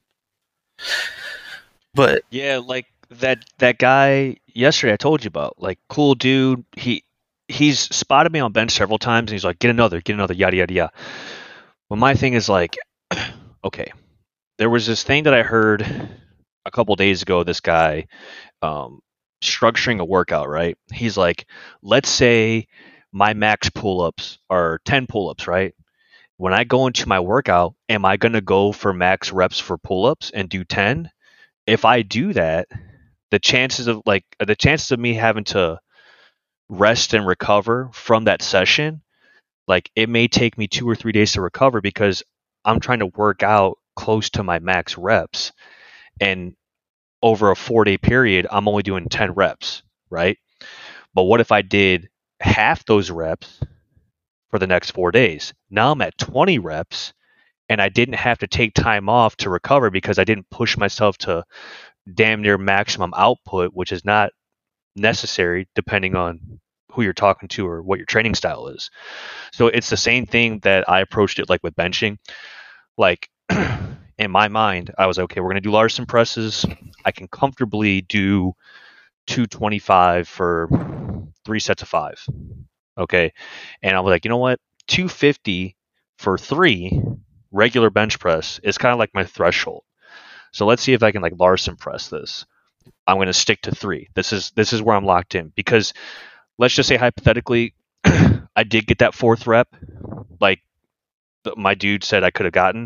But Yeah, like that that guy yesterday I told you about. Like cool dude. He he's spotted me on bench several times and he's like, get another, get another, yada yada yada. Well my thing is like, okay. There was this thing that I heard a couple days ago, this guy um structuring a workout, right? He's like, let's say my max pull ups are ten pull ups, right? When I go into my workout, am I gonna go for max reps for pull ups and do ten? If I do that, the chances of like the chances of me having to rest and recover from that session, like it may take me two or three days to recover because I'm trying to work out close to my max reps, and over a four day period, I'm only doing ten reps, right? But what if I did half those reps for the next four days? Now I'm at twenty reps and I didn't have to take time off to recover because I didn't push myself to damn near maximum output, which is not necessary depending on who you're talking to or what your training style is. So it's the same thing that I approached it like with benching. Like in my mind, I was okay, we're going to do Larson presses. I can comfortably do two twenty-five for three sets of five. Okay. And I was like, you know what? two fifty for three regular bench press is kind of like my threshold. So let's see if I can like Larson press this. I'm going to stick to three. This is this is where I'm locked in because let's just say hypothetically, I did get that fourth rep, like the, my dude said I could have gotten.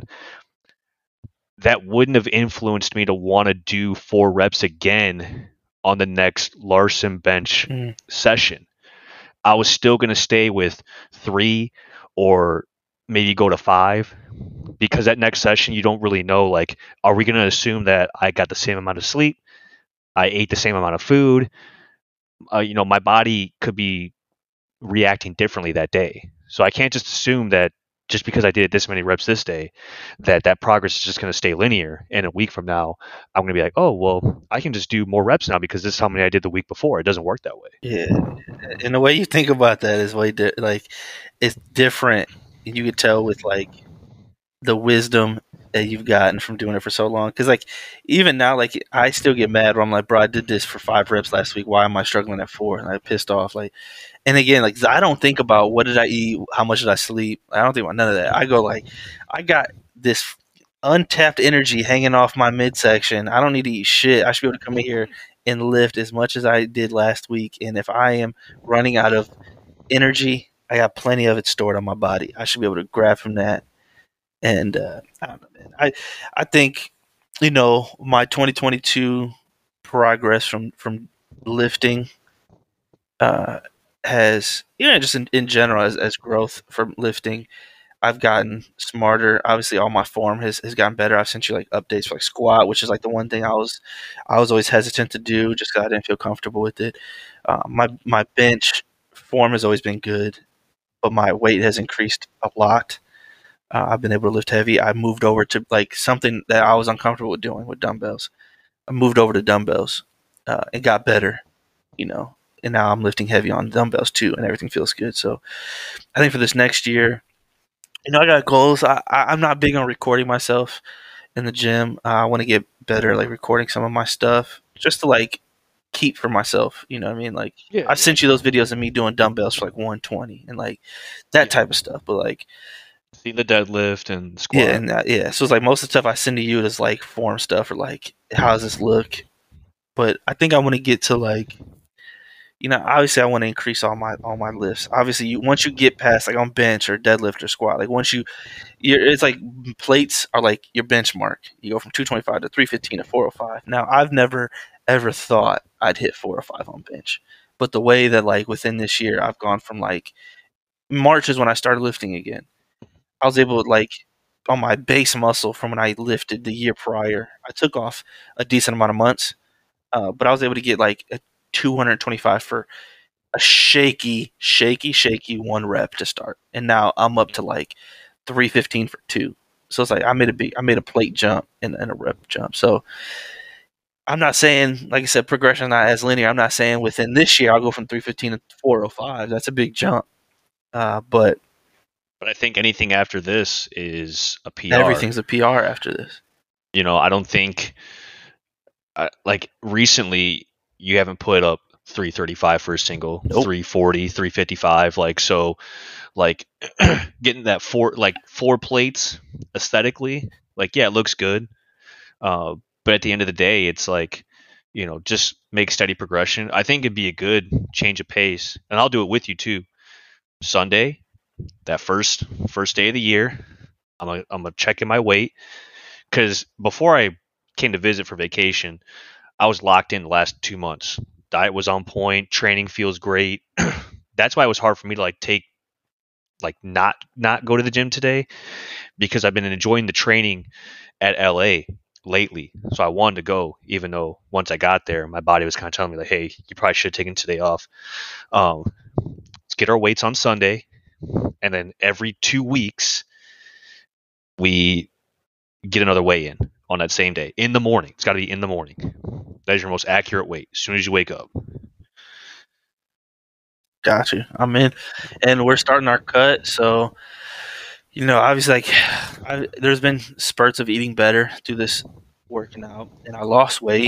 That wouldn't have influenced me to want to do four reps again on the next Larson bench mm, session. I was still going to stay with three or maybe go to five because that next session you don't really know. Like, are we going to assume that I got the same amount of sleep? I ate the same amount of food. Uh, you know, my body could be reacting differently that day. So I can't just assume that just because I did this many reps this day, that that progress is just going to stay linear. And a week from now, I'm going to be like, oh, well, I can just do more reps now because this is how many I did the week before. It doesn't work that way. yeah, and the way you think about that is way di- like it's different. You could tell with like the wisdom that you've gotten from doing it for so long. Because like even now, like I still get mad where I'm like, bro, I did this for five reps last week. Why am I struggling at four? And I pissed off. Like, and again, like I don't think about what did I eat, how much did I sleep. I don't think about none of that. I go like, I got this untapped energy hanging off my midsection. I don't need to eat shit. I should be able to come in here and lift as much as I did last week. And if I am running out of energy, I got plenty of it stored on my body. I should be able to grab from that. And uh, I don't know, man. I I think you know my twenty twenty-two progress from from lifting uh, has you know just in, in general as, as growth from lifting. I've gotten smarter. Obviously, all my form has, has gotten better. I've sent you like updates for like squat, which is like the one thing I was I was always hesitant to do just because I didn't feel comfortable with it. Uh, my my bench form has always been good, but my weight has increased a lot. Uh, I've been able to lift heavy. I moved over to like something that I was uncomfortable with doing with dumbbells. I moved over to dumbbells uh, and got better, you know. And now I'm lifting heavy on dumbbells too, and everything feels good. So I think for this next year, you know, I got goals. I, I I'm not big on recording myself in the gym. Uh, I want to get better at like recording some of my stuff just to like keep for myself. You know what I mean? Like Yeah, I sent you those videos of me doing dumbbells for like one twenty and like that type of stuff. But like see the deadlift and squat. yeah, and uh, yeah, so it's like most of the stuff I send to you is like form stuff or like how does this look? But I think I want to get to like you know, obviously I want to increase all my all my lifts. Obviously, you, once you get past like on bench or deadlift or squat, like once you, you're, it's like plates are like your benchmark. You go from two twenty-five to three fifteen to four oh five. Now, I've never ever thought I'd hit four oh five on bench, but the way that like within this year I've gone from like March is when I started lifting again. I was able to like on my base muscle from when I lifted the year prior. I took off a decent amount of months, uh, but I was able to get like a two twenty-five for a shaky, shaky, shaky one rep to start, and now I'm up to like three fifteen for two. So it's like I made a big, I made a plate jump and, and a rep jump. So I'm not saying, like I said, progression not as linear. I'm not saying within this year I'll go from three fifteen to four oh five. That's a big jump, uh, but But I think anything after this is a P R. everything's a P R after this. You know, I don't think uh, like recently you haven't put up three thirty-five for a single, Nope. three forty, three fifty-five. Like, so like getting that four, like four plates aesthetically, like, yeah, it looks good. Uh, but at the end of the day, it's like, you know, just make steady progression. I think it'd be a good change of pace, and I'll do it with you too. Sunday, that first first day of the year, I'm gonna, I'm gonna check in my weight, because before I came to visit for vacation, I was locked in the last two months. Diet was on point, training feels great. That's why it was hard for me to like take like not not go to the gym today, because I've been enjoying the training at L A lately. So I wanted to go, even though once I got there, my body was kind of telling me like, hey, you probably should have taken today off. Um, let's get our weights on Sunday, and then every two weeks we get another weigh in on that same day in the morning. It's got to be in the morning. That is your most accurate weight as soon as you wake up. Got you. I'm in, and we're starting our cut. So, you know, obviously, like, I, there's been spurts of eating better through this working out, and I lost weight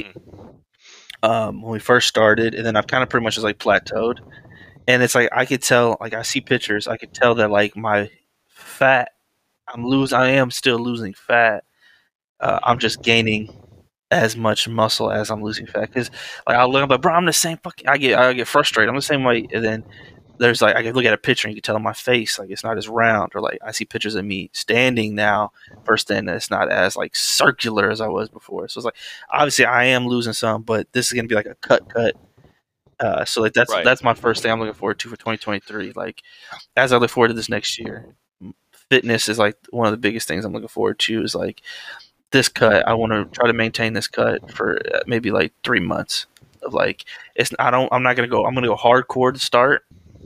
um, when we first started, and then I've kind of pretty much just like plateaued. And it's like I could tell, like I see pictures, I could tell that like my fat, I'm lose, I am still losing fat. Uh, I'm just gaining as much muscle as I'm losing fat, because like I'll look, I'm like, bro, I'm the same fucking. I get I get frustrated. I'm the same way, and then there's like I can look at a picture and you can tell on my face like it's not as round, or like I see pictures of me standing now. First, then it's not as like circular as I was before. So it's like obviously I am losing some, but this is gonna be like a cut cut. Uh, so like that's Right. that's my first thing I'm looking forward to for twenty twenty-three. Like as I look forward to this next year, fitness is like one of the biggest things I'm looking forward to. Is like this cut. I want to try to maintain this cut for uh, maybe like three months. Of like it's I don't I'm not gonna go I'm gonna go hardcore to start.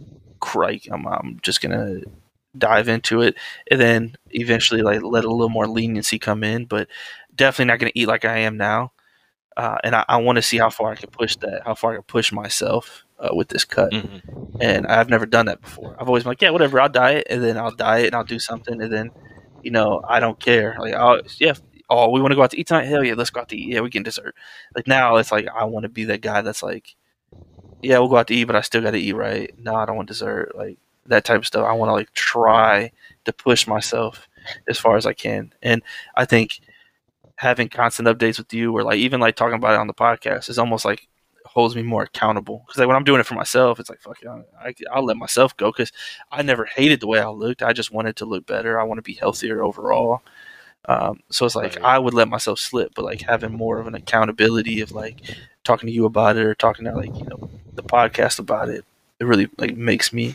Crike, I'm I'm just gonna dive into it, and then eventually like let a little more leniency come in, but definitely not gonna eat like I am now. Uh, and I, I want to see how far I can push that, how far I can push myself uh, with this cut. Mm-hmm. And I've never done that before. I've always been like, yeah, whatever, I'll diet, and then I'll diet and I'll do something, and then, you know, I don't care. Like, I'll, yeah, oh, we want to go out to eat tonight? Hell yeah, let's go out to eat. Yeah, we can dessert. Like now, it's like I want to be that guy that's like, yeah, we'll go out to eat, but I still got to eat right. No, I don't want dessert. Like that type of stuff. I want to like try to push myself as far as I can, and I think having constant updates with you, or like even like talking about it on the podcast, is almost like holds me more accountable. Because like when I'm doing it for myself, it's like fuck it, I, I'll let myself go, because I never hated the way I looked. I just wanted to look better. I want to be healthier overall. Um, so it's like Right. I would let myself slip, but like having more of an accountability of like talking to you about it, or talking to like you know the podcast about it, it really like makes me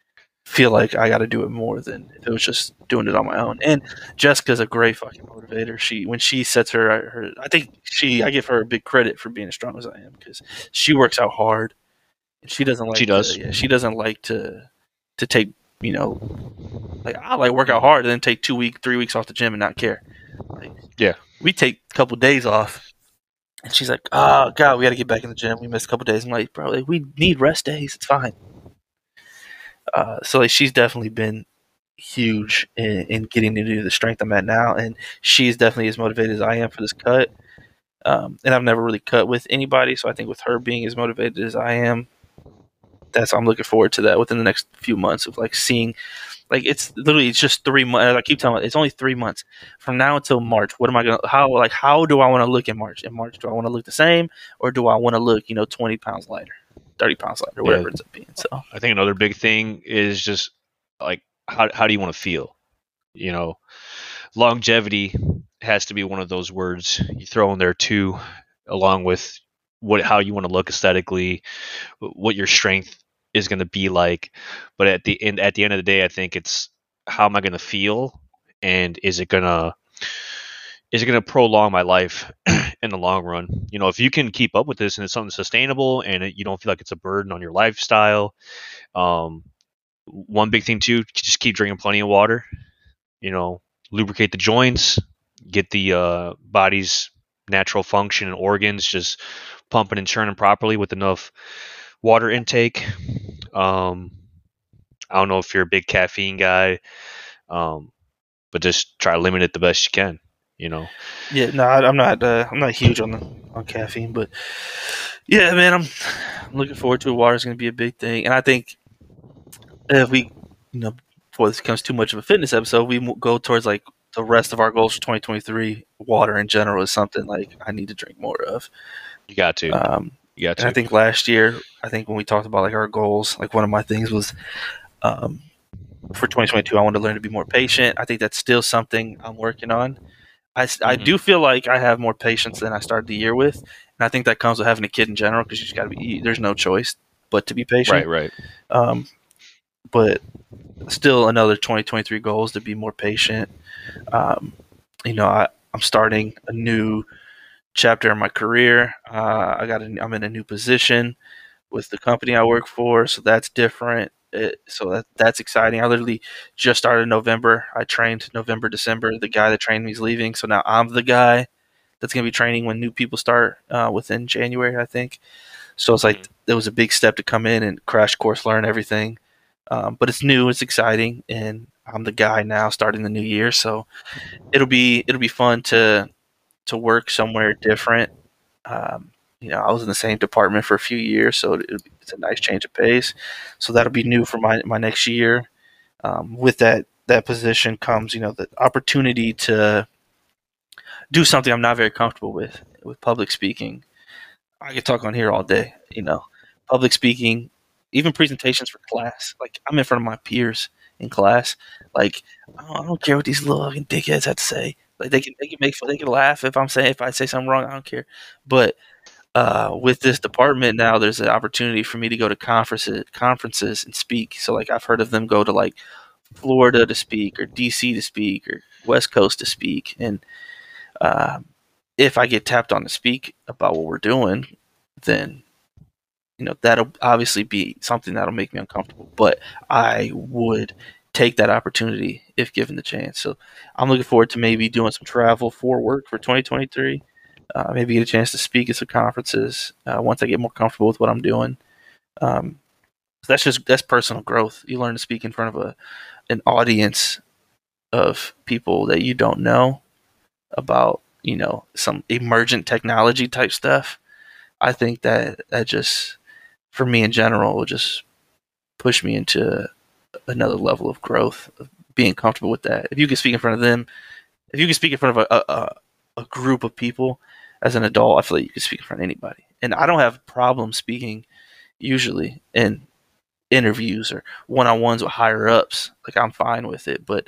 feel like I got to do it more than if it was just doing it on my own. And Jessica's a great fucking motivator. She when she sets her, her I think she I give her a big credit for being as strong as I am, because she works out hard. And she doesn't like She does. To, yeah, she doesn't like to to take you know like I like work out hard and then take two week three weeks off the gym and not care. Like, Yeah. we take a couple days off. And she's like, oh, God, we got to get back in the gym. We missed a couple days. I'm like, bro, like, we need rest days. It's fine. Uh, so like, she's definitely been huge in, in getting me to the strength I'm at now. And she's definitely as motivated as I am for this cut. Um, and I've never really cut with anybody. So I think with her being as motivated as I am, that's I'm looking forward to that within the next few months of like seeing. Like it's literally it's just three months. I keep telling you, it's only three months from now until March. What am I gonna? How like how do I want to look in March? In March, do I want to look the same, or do I want to look you know twenty pounds lighter? thirty pounds lighter, Yeah. whatever it ends up being. So I think another big thing is just like how how do you want to feel? You know, longevity has to be one of those words you throw in there too, along with what how you want to look aesthetically, what your strength is going to be like. But at the end at the end of the day, I think it's how am I going to feel, and is it gonna is it going to prolong my life in the long run? You know, if you can keep up with this and it's something sustainable and it, you don't feel like it's a burden on your lifestyle. Um, one big thing too, just keep drinking plenty of water. You know, lubricate the joints, get the uh, body's natural function and organs just pumping and churning properly with enough water intake. Um, I don't know if you're a big caffeine guy, um, but just try to limit it the best you can. You know. yeah, no, I, I'm not. Uh, I'm not huge on the on caffeine, but yeah, man, I'm, I'm looking forward to it. Water is going to be a big thing, and I think if we, you know, before this becomes too much of a fitness episode, we mo- go towards like the rest of our goals for twenty twenty-three. Water in general is something like I need to drink more of. You got to. Um, you got and I to. think last year, I think when we talked about like our goals, like one of my things was um, for twenty twenty-two, I wanted to learn to be more patient. I think that's still something I'm working on. I, s- I Mhm. do feel like I have more patience than I started the year with, and I think that comes with having a kid in general because you just got to be. you- There's no choice but to be patient. Right, right. Um, but still, another twenty twenty-three goal is to be more patient. Um, you know, I, I'm starting a new chapter in my career. Uh, I got a, I'm in a new position with the company I work for, so that's different. It, so that that's exciting. I literally just started in November. I trained November, December. The guy that trained me is leaving, so now I'm the guy that's going to be training when new people start uh, within January, I think. So it's like Mhm. it was a big step to come in and crash course learn everything. Um, but it's new, it's exciting, and I'm the guy now starting the new year. So it'll be it'll be fun to to work somewhere different. Um, you know, I was in the same department for a few years, so it, it's a nice change of pace. So that'll be new for my my next year. Um, with that that position comes, you know, the opportunity to do something I'm not very comfortable with, with public speaking. I could talk on here all day, you know, public speaking, even presentations for class. Like I'm in front of my peers in class. Like I don't, I don't care what these little fucking dickheads have to say. Like they can they can make fun, they can laugh if I'm saying if I say something wrong. I don't care. But uh, with this department now, there's an opportunity for me to go to conferences conferences and speak. So like I've heard of them go to like Florida to speak or D C to speak or West Coast to speak, and uh, if I get tapped on to speak about what we're doing, then you know that'll obviously be something that'll make me uncomfortable. But I would take that opportunity if given the chance. So I'm looking forward to maybe doing some travel for work for twenty twenty-three. Uh, maybe get a chance to speak at some conferences uh, once I get more comfortable with what I'm doing. Um, so that's just that's personal growth. You learn to speak in front of a an audience of people that you don't know about, you know, some emergent technology type stuff. I think that that just, for me in general, will just push me into another level of growth, of being comfortable with that. If you can speak in front of them, if you can speak in front of a, a, a group of people as an adult, I feel like you can speak in front of anybody. And I don't have problems speaking usually in interviews or one-on-ones with higher ups. Like I'm fine with it. But,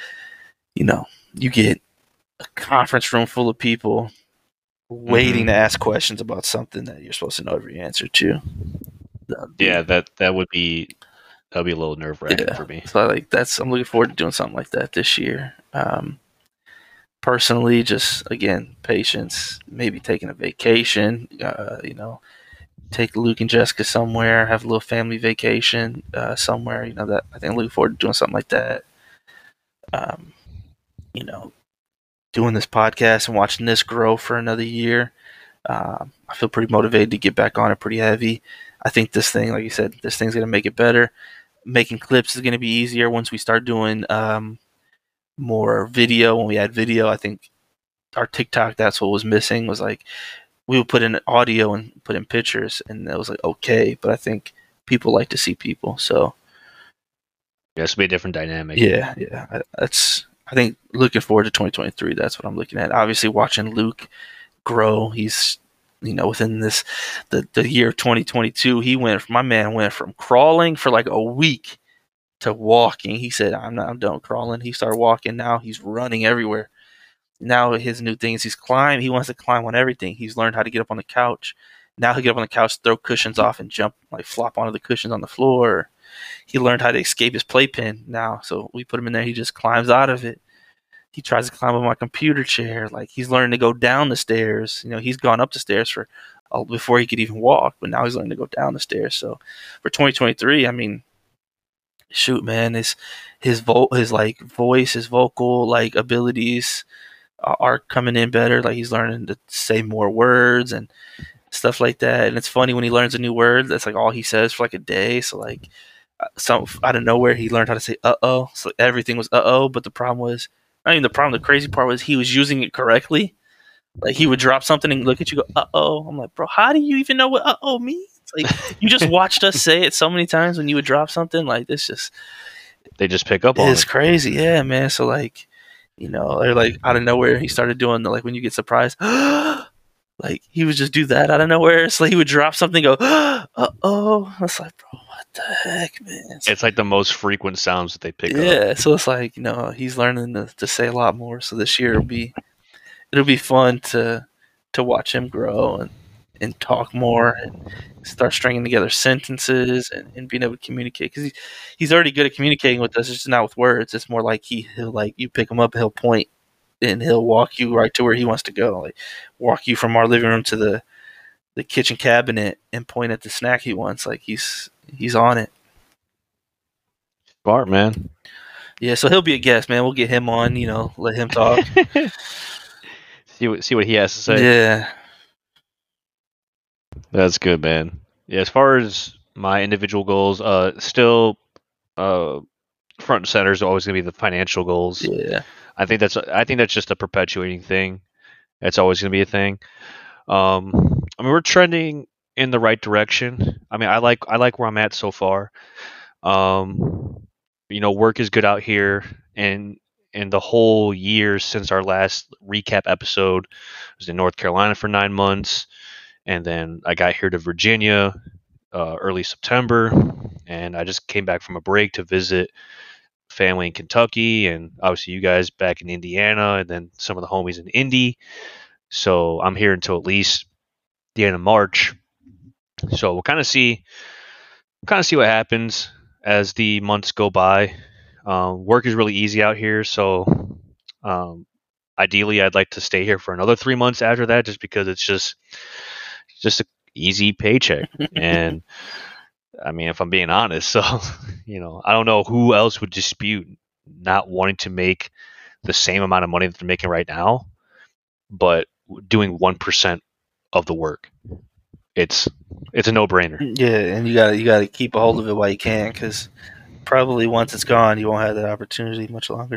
you know, you get a conference room full of people waiting Mhm. to ask questions about something that you're supposed to know every answer to. That'd be- Yeah, that that would be that would be a little nerve wracking yeah. for me. So like that's I'm looking forward to doing something like that this year. Um, personally, just again, patience. Maybe taking a vacation. Uh, you know, take Luke and Jessica somewhere. Have a little family vacation uh, somewhere. You know that I think I'm looking forward to doing something like that. Um, you know, doing this podcast and watching this grow for another year. Um, I feel pretty motivated to get back on it pretty heavy. I think this thing, like you said, this thing's going to make it better. Making clips is going to be easier once we start doing um, more video. When we add video, I think our TikTok, that's what was missing, was like we would put in audio and put in pictures, and that was like okay. But I think people like to see people. So Yeah, this would be a different dynamic. yeah, yeah, I, that's. I think looking forward to twenty twenty-three. That's what I'm looking at. Obviously, watching Luke grow. He's you know, within this the, the year of twenty twenty-two, he went my man went from crawling for like a week to walking. He said, I'm not I'm done crawling. He started walking. Now he's running everywhere. Now his new thing is he's climb. He wants to climb on everything. He's learned how to get up on the couch. Now he'll get up on the couch, throw cushions off, and jump, like flop onto the cushions on the floor. He learned how to escape his playpen now. So we put him in there. He just climbs out of it. He tries to climb up my computer chair. Like, he's learning to go down the stairs. You know, he's gone up the stairs for uh, before he could even walk, but now he's learning to go down the stairs. So for twenty twenty-three, I mean, shoot, man, his his vo- his like voice, his vocal like abilities uh, are coming in better. Like, he's learning to say more words and stuff like that. And it's funny when he learns a new word, that's like all he says for like a day. So like, uh, some out of nowhere, he learned how to say "uh oh." So everything was "uh oh," but the problem was. I mean, the problem, the crazy part was he was using it correctly. Like, he would drop something and look at you, go, "uh oh." I'm like, bro, how do you even know what "uh oh" means? Like, you just watched us say it so many times when you would drop something. Like, this just. They just pick up on It's it. crazy. Yeah, man. So, like, you know, or like out of nowhere, he started doing the, like, when you get surprised, like, he would just do that out of nowhere. So he would drop something, go, "uh oh." I was like, bro, what the heck, man? So, It's like the most frequent sounds that they pick up. yeah, so it's like, you know, he's learning to, to say a lot more. So this year it'll be it'll be fun to to watch him grow and, and talk more and start stringing together sentences and, and being able to communicate, because he, he's already good at communicating with us. It's just not with words. It's more like he he'll like you pick him up, he'll point and he'll walk you right to where he wants to go. Like, walk you from our living room to the the kitchen cabinet and point at the snack he wants. Like, he's he's on it. Smart, man. Yeah, so he'll be a guest, man. We'll get him on, you know, let him talk. see what see what he has to say. Yeah. That's good, man. Yeah, as far as my individual goals, uh, still, uh, front and center is always gonna be the financial goals. Yeah. I think that's I think that's just a perpetuating thing. That's always gonna be a thing. Um, I mean, we're trending in the right direction. I mean, I like I like where I'm at so far. Um, you know, work is good out here, and and the whole year since our last recap episode, I was in North Carolina for nine months, and then I got here to Virginia uh, early September, and I just came back from a break to visit family in Kentucky, and obviously you guys back in Indiana, and then some of the homies in Indy. So I'm here until at least the end of March. So we'll kind of see, kind of see what happens as the months go by. Um, work is really easy out here, so um, ideally I'd like to stay here for another three months after that, just because it's just just an easy paycheck. And I mean, if I'm being honest, so you know, I don't know who else would dispute not wanting to make the same amount of money that they're making right now, but doing one percent of the work. It's it's a no brainer. Yeah, and you got you got to keep a hold of it while you can, because probably once it's gone, you won't have that opportunity much longer.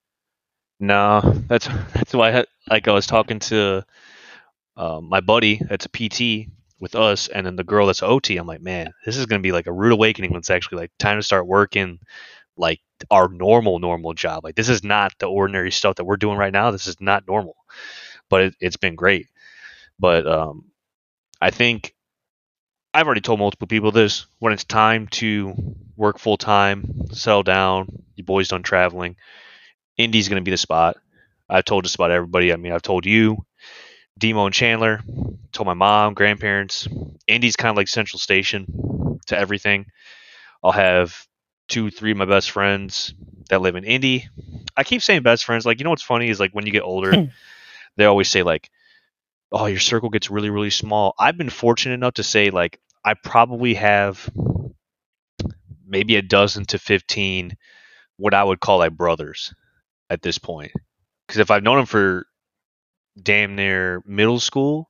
No, that's that's why I had, like I was talking to uh, my buddy that's a P T with us, and then the girl that's O T. I'm like, man, this is gonna be like a rude awakening when it's actually like time to start working like our normal normal job. Like, this is not the ordinary stuff that we're doing right now. This is not normal, but it, it's been great. But um, I think I've already told multiple people this. When it's time to work full time, settle down, you boys done traveling, Indy's going to be the spot. I've told just about everybody. I mean, I've told you, Demo and Chandler, told my mom, grandparents. Indy's kind of like Central Station to everything. I'll have two, three of my best friends that live in Indy. I keep saying best friends. Like, you know what's funny is, like, when you get older, they always say, like, oh, your circle gets really, really small. I've been fortunate enough to say, like, I probably have maybe a dozen to fifteen what I would call like brothers at this point. Because if I've known them for damn near middle school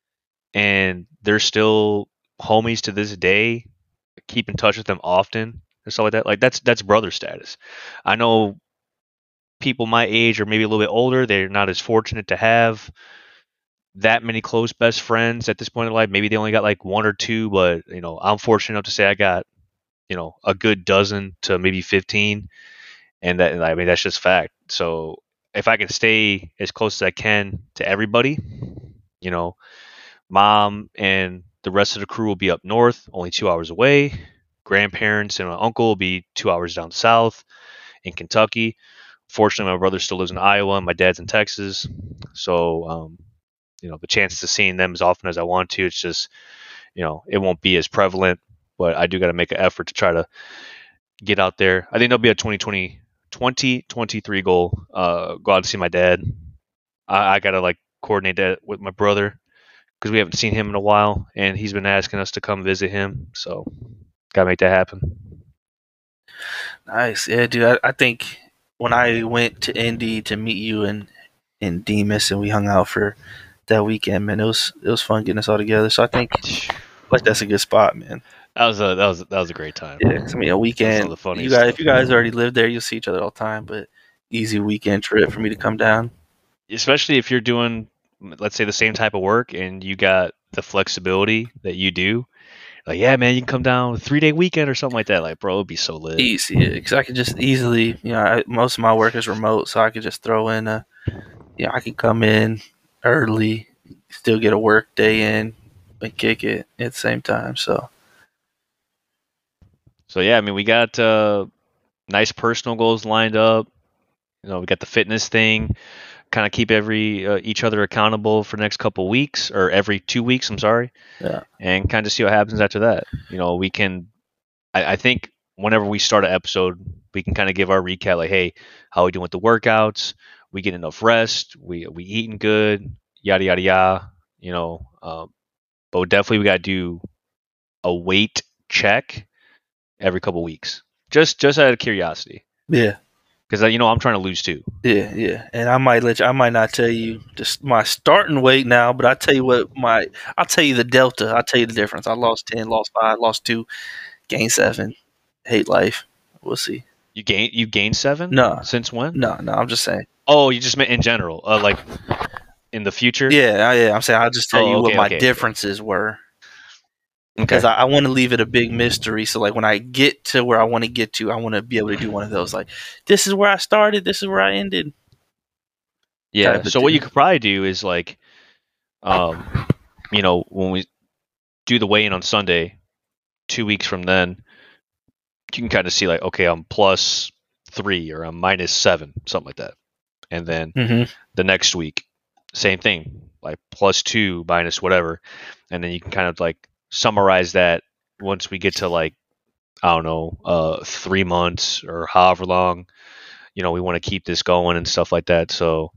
and they're still homies to this day, keep in touch with them often and stuff like that, like that's that's brother status. I know people my age or maybe a little bit older, they're not as fortunate to have that many close best friends at this point in life. Maybe they only got like one or two, but you know, I'm fortunate enough to say I got, you know, a good dozen to maybe fifteen, and that, I mean, that's just fact. So if I can stay as close as I can to everybody, you know, Mom and the rest of the crew will be up north, only two hours away. Grandparents and my uncle will be two hours down south in Kentucky. Fortunately, my brother still lives in Iowa and my dad's in Texas. So, um, you know, the chances of seeing them as often as I want to, it's just, you know, it won't be as prevalent, but I do got to make an effort to try to get out there. I think there'll be a twenty twenty, twenty twenty-three goal. Uh, go out and see my dad. I, I got to like coordinate that with my brother because we haven't seen him in a while, and he's been asking us to come visit him. So, got to make that happen. Nice. Yeah, dude. I, I think when I went to Indy to meet you and in Demas and we hung out for that weekend, man, it was it was fun getting us all together. So I think like that's a good spot, man. That was a that was that was a great time. Yeah, 'cause, I mean a weekend. the funniest You guys, stuff. if you guys already live there, you'll see each other all the time. But easy weekend trip for me to come down. Especially if you're doing, let's say, the same type of work and you got the flexibility that you do. Like, yeah, man, you can come down a three day weekend or something like that. Like, bro, it'd be so lit. Easy, because I could just easily, you know, I, most of my work is remote, so I could just throw in a, you know, I could come in early, still get a work day in, and kick it at the same time. So, So yeah, I mean, we got uh, nice personal goals lined up. You know, we got the fitness thing. Kind of keep every uh, each other accountable for the next couple weeks, or every two weeks. I'm sorry. yeah, And kind of see what happens after that. You know, we can. I, I think whenever we start an episode, we can kind of give our recap, like, hey, how we doing with the workouts? We get enough rest? We we eating good? Yada yada yada. You know, um, but definitely we got to do a weight check every couple weeks, just just out of curiosity, yeah, because you know I'm trying to lose too. yeah, yeah. And I might let you, I might not tell you just my starting weight now, but I tell you what, my, I'll tell you the delta. I'll tell you the difference. I lost ten, lost five, lost two, gained seven. Hate life. We'll see. You gain you gained seven? No. Since when? No, no, I'm just saying. Oh, you just meant in general, uh, like in the future. Yeah, yeah. I'm saying I'll just tell Oh, you what okay, my okay, okay. differences were. Okay. Because I, I want to leave it a big mystery. So, like, when I get to where I want to get to, I want to be able to do one of those. Like, this is where I started. This is where I ended. Yeah. type of So what thing. you could probably do is like, um, you know, when we do the weigh-in on Sunday, two weeks from then, you can kind of see like, okay, I'm plus three or I'm minus seven, something like that, and then Mm-hmm. the next week, same thing, like plus two, minus whatever, and then you can kind of like summarize that once we get to like, I don't know, uh, three months or however long, you know, we want to keep this going and stuff like that. So,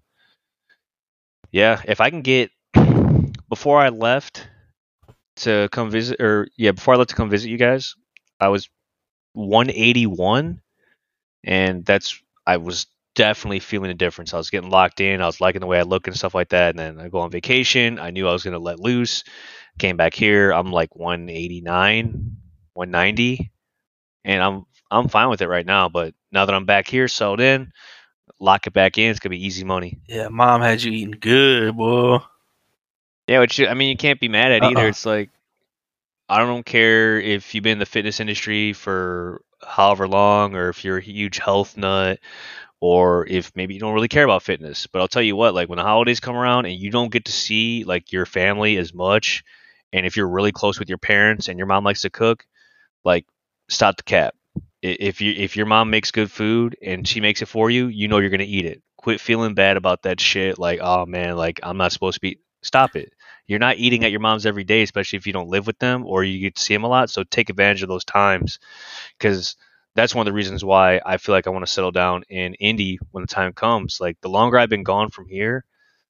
yeah, if I can get before I left to come visit, or yeah, before I left to come visit you guys, I was one eighty-one, and that's I was definitely feeling a difference. I was getting locked in. I was liking the way I look and stuff like that. And then I go on vacation. I knew I was going to let loose. Came back here. I'm like one eighty-nine, one ninety, and I'm I'm fine with it right now. But now that I'm back here, settled in, lock it back in. It's gonna be easy money. Yeah, mom had you eating good, boy. Yeah, which I mean, you can't be mad at either. Uh-uh. It's like I don't care if you've been in the fitness industry for however long, or if you're a huge health nut, or if maybe you don't really care about fitness. But I'll tell you what, like when the holidays come around and you don't get to see like your family as much, and if you're really close with your parents and your mom likes to cook, like stop the cap. I- If you if your mom makes good food and she makes it for you, you know you're gonna eat it. Quit feeling bad about that shit. Like, oh man, like I'm not supposed to be. Stop it. You're not eating at your mom's every day, especially if you don't live with them or you get to see them a lot. So take advantage of those times, because that's one of the reasons why I feel like I want to settle down in Indy when the time comes. Like the longer I've been gone from here,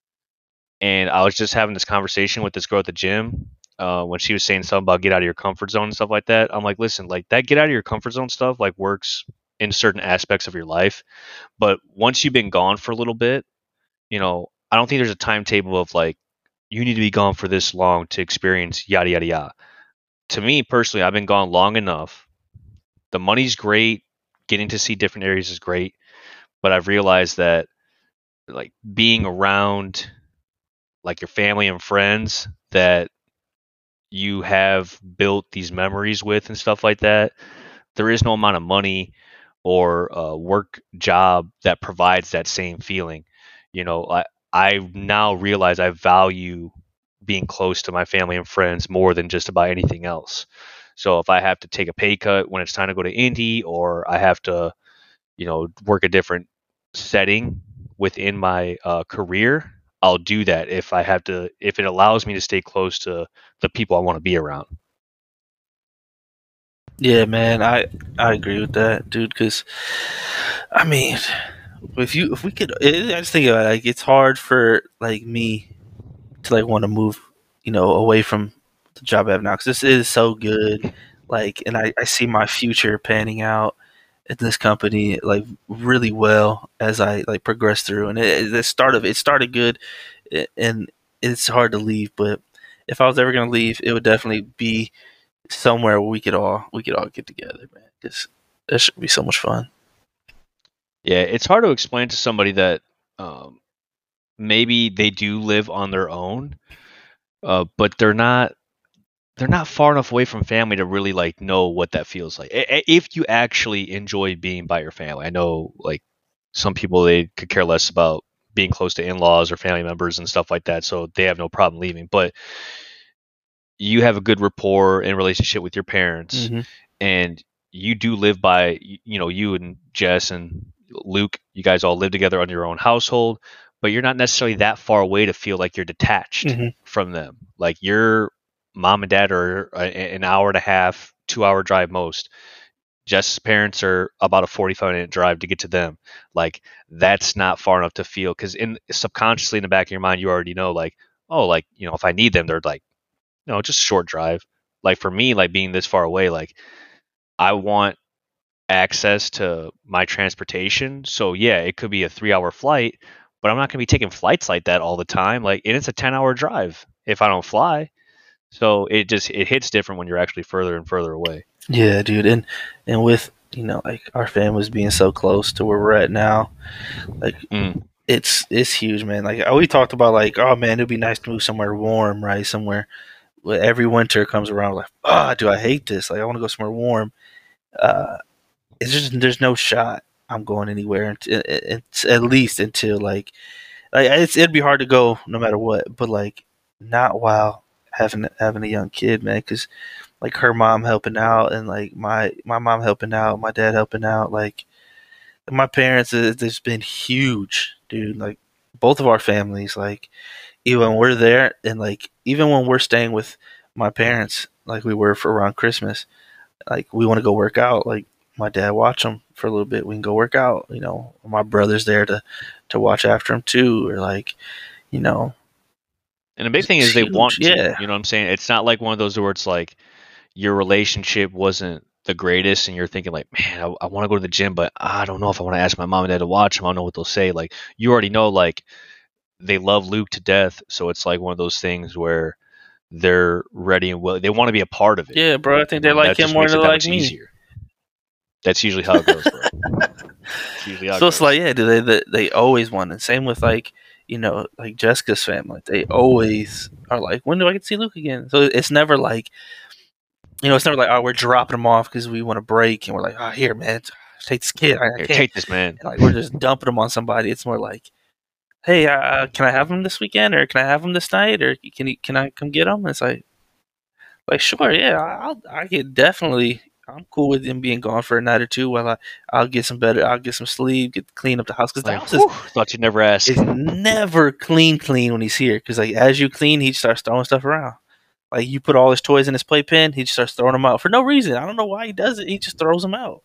and I was just having this conversation with this girl at the gym uh, when she was saying something about get out of your comfort zone and stuff like that. I'm like, listen, like that get out of your comfort zone stuff like works in certain aspects of your life, but once you've been gone for a little bit, you know, I don't think there's a timetable of like you need to be gone for this long to experience yada yada yada. To me personally, I've been gone long enough. The money's great, getting to see different areas is great, but I've realized that like being around like your family and friends that you have built these memories with and stuff like that, there is no amount of money or uh, work job that provides that same feeling. You know, I I now realize I value being close to my family and friends more than just about anything else. So if I have to take a pay cut when it's time to go to Indy, or I have to, you know, work a different setting within my uh, career, I'll do that if I have to, if it allows me to stay close to the people I want to be around. Yeah, man, I I agree with that, dude. Because I mean, if you if we could, I just think about it, like it's hard for like me to like want to move, you know, away from the job I have now because this is so good. Like, and I I see my future panning out at this company like really well as I like progress through. And it, it started it started good, a- and it's hard to leave. But if I was ever gonna leave, it would definitely be somewhere where we could all we could all get together, man. Because that should be so much fun. Yeah, it's hard to explain to somebody that um, maybe they do live on their own, uh, but they're not they're not far enough away from family to really like know what that feels like. I- I- If you actually enjoy being by your family, I know like some people they could care less about being close to in-laws or family members and stuff like that, so they have no problem leaving. But you have a good rapport and relationship with your parents, Mm-hmm. and you do live by y- you know you and Jess and Luke, you guys all live together on your own household, but you're not necessarily that far away to feel like you're detached Mm-hmm. from them. Like your mom and dad are a- an hour and a half, two hour drive most. Jess's parents are about a forty-five minute drive to get to them. Like that's not far enough to feel, because in subconsciously in the back of your mind you already know like, oh, like you know if I need them they're like, no, just a short drive. Like for me, like being this far away, like I want access to my transportation. So yeah, it could be a three hour flight, but I'm not gonna be taking flights like that all the time. Like, and it's a ten hour drive if I don't fly. So it just it hits different when you're actually further and further away. Yeah, dude, and and with you know like our families being so close to where we're at now, like Mm. it's it's huge, man. Like we talked about, like oh man, it'd be nice to move somewhere warm, right? Somewhere where every winter comes around, like ah, do I hate this? Like I want to go somewhere warm. Uh, it's just there's no shot I'm going anywhere. Until, it's at least until like like it's, it'd be hard to go no matter what, but like not while having having a young kid, man, because like her mom helping out and like my my mom helping out, my dad helping out, like my parents, it, it's been huge, dude. Like both of our families, like even when we're there and like even when we're staying with my parents, like we were for around Christmas, like we want to go work out, like my dad watch them for a little bit. We can go work out, you know. My brother's there to to watch after him too, or like you know. And the big thing is It's they huge, want to. yeah. You know what I'm saying? It's not like one of those where it's like your relationship wasn't the greatest and you're thinking like, man, I, I want to go to the gym, but I don't know if I want to ask my mom and dad to watch them. I don't know what they'll say. Like you already know, like they love Luke to death, so it's like one of those things where they're ready and willing. They want to be a part of it. Yeah, bro. I think they And like that him just more makes than it they that like much me. easier. That's usually how it goes, bro. It's usually how it So it's goes. like, yeah, do they, they they always want it. Same with like, you know, like Jessica's family. They always are like, when do I get to see Luke again? So it's never like, you know, it's never like, oh, we're dropping him off because we want to break, and we're like, oh, here, man, take this kid. I, I Here, can't. take this, man. And, like we're just dumping him on somebody. It's more like, hey, uh, can I have him this weekend, or can I have him this night, or can he, can I come get him? And it's like, like sure, yeah, I'll I get definitely. I'm cool with him being gone for a night or two while I I'll get some better. I'll get some sleep, get clean up the house because the Like, house is whew, thought you'd never ask. is never clean clean when he's here because like as you clean he starts throwing stuff around, like you put all his toys in his playpen, he just starts throwing them out for no reason. I don't know why he does it, he just throws them out.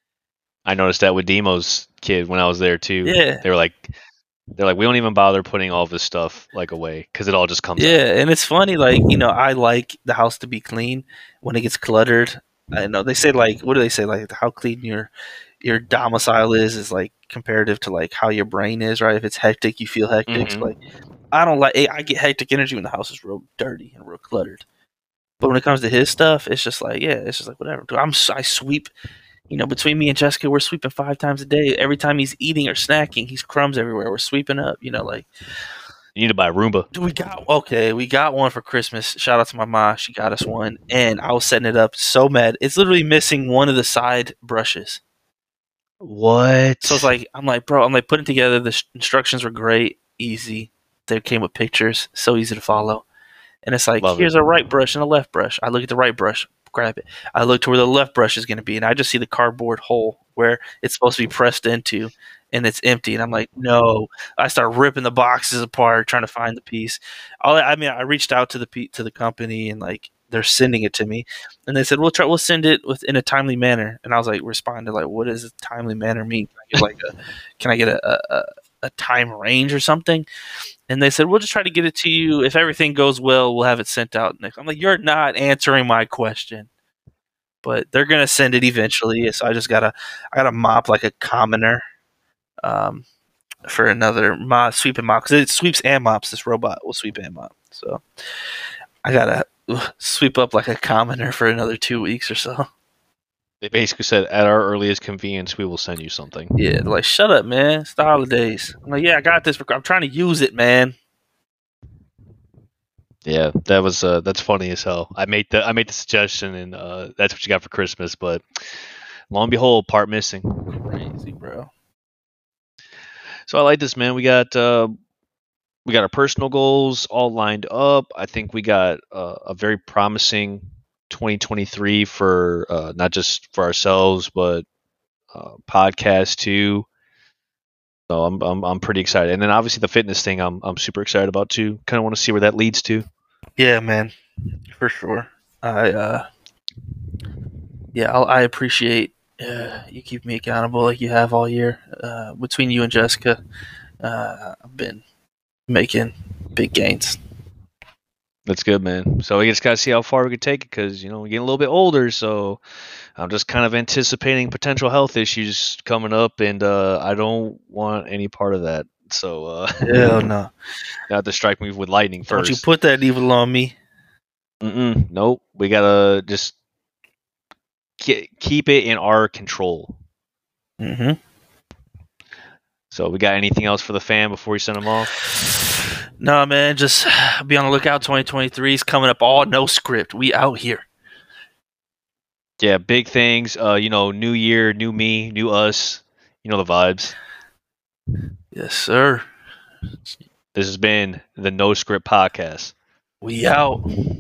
I noticed that with Demo's kid when I was there too. Yeah. They were like, they're like, we don't even bother putting all of this stuff like away because it all just comes out. Yeah, and it's funny, like you know I like the house to be clean. When it gets cluttered, I know they say like what do they say, like how clean your your domicile is is like comparative to like how your brain is, right? If it's hectic you feel hectic. So, Mhm. like I don't like I get hectic energy when the house is real dirty and real cluttered. But when it comes to his stuff, it's just like, yeah, it's just like whatever. Dude, I'm I sweep, you know, between me and Jessica, we're sweeping five times a day. Every time he's eating or snacking, he's crumbs everywhere. We're sweeping up, you know, like You need to buy a Roomba. dude, we got okay, we got one for Christmas. Shout out to my mom, she got us one, and I was setting it up so mad. It's literally missing one of the side brushes. What? So it's like I'm like, bro, I'm like putting together. The sh- instructions were great, easy. They came with pictures, so easy to follow. and it's like, Love here's it. a right brush and a left brush. I look at the right brush, grab it. I look to where the left brush is going to be, and I just see the cardboard hole where it's supposed to be pressed into, and it's empty. And I'm like, no. I start ripping the boxes apart, trying to find the piece. All I mean, I reached out to the pe- to the company, and like they're sending it to me, and they said we'll try, we'll send it with in a timely manner. And I was like, responded like, what does a timely manner mean? Can I get like a, can I get a, a, a time range or something? And they said, we'll just try to get it to you. If everything goes well, we'll have it sent out next. I'm like, you're not answering my question. But they're gonna send it eventually. So I just gotta, I gotta mop like a commoner, um, for another mop, sweep and mop, because it sweeps and mops. This robot will sweep and mop. So I gotta ugh, sweep up like a commoner for another two weeks or so. They basically said, at our earliest convenience, we will send you something. Yeah, they're like, shut up, man. It's the holidays. I'm like, yeah, I got this. I'm trying to use it, man. Yeah, that was uh, that's funny as hell. I made the I made the suggestion, and uh, that's what you got for Christmas. But lo and behold, part missing. Crazy, bro. So I like this, man. We got uh, we got our personal goals all lined up. I think we got uh, a very promising twenty twenty-three for uh, not just for ourselves, but uh, podcast too. So I'm, I'm I'm pretty excited, and then obviously the fitness thing, I'm I'm super excited about too. Kind of want to see where that leads to. Yeah, man, for sure. I uh, yeah, I'll, I appreciate uh, you keep me accountable like you have all year. Uh, between you and Jessica, uh, I've been making big gains. That's good, man. So we just gotta see how far we can take it, because you know we're getting a little bit older. So I'm just kind of anticipating potential health issues coming up, and uh, I don't want any part of that. So uh, Hell no! you have to strike me with lightning Don't first. you put that evil on me. Mm-mm, nope. We gotta just ke- keep it in our control. Mm-hmm. So we got anything else for the fan before we send them off? No, man, just be on the lookout. twenty twenty-three is coming up. All no script. We out here. Yeah, big things. Uh, you know, new year, new me, new us. You know the vibes. Yes, sir. This has been the No Script Podcast. We out.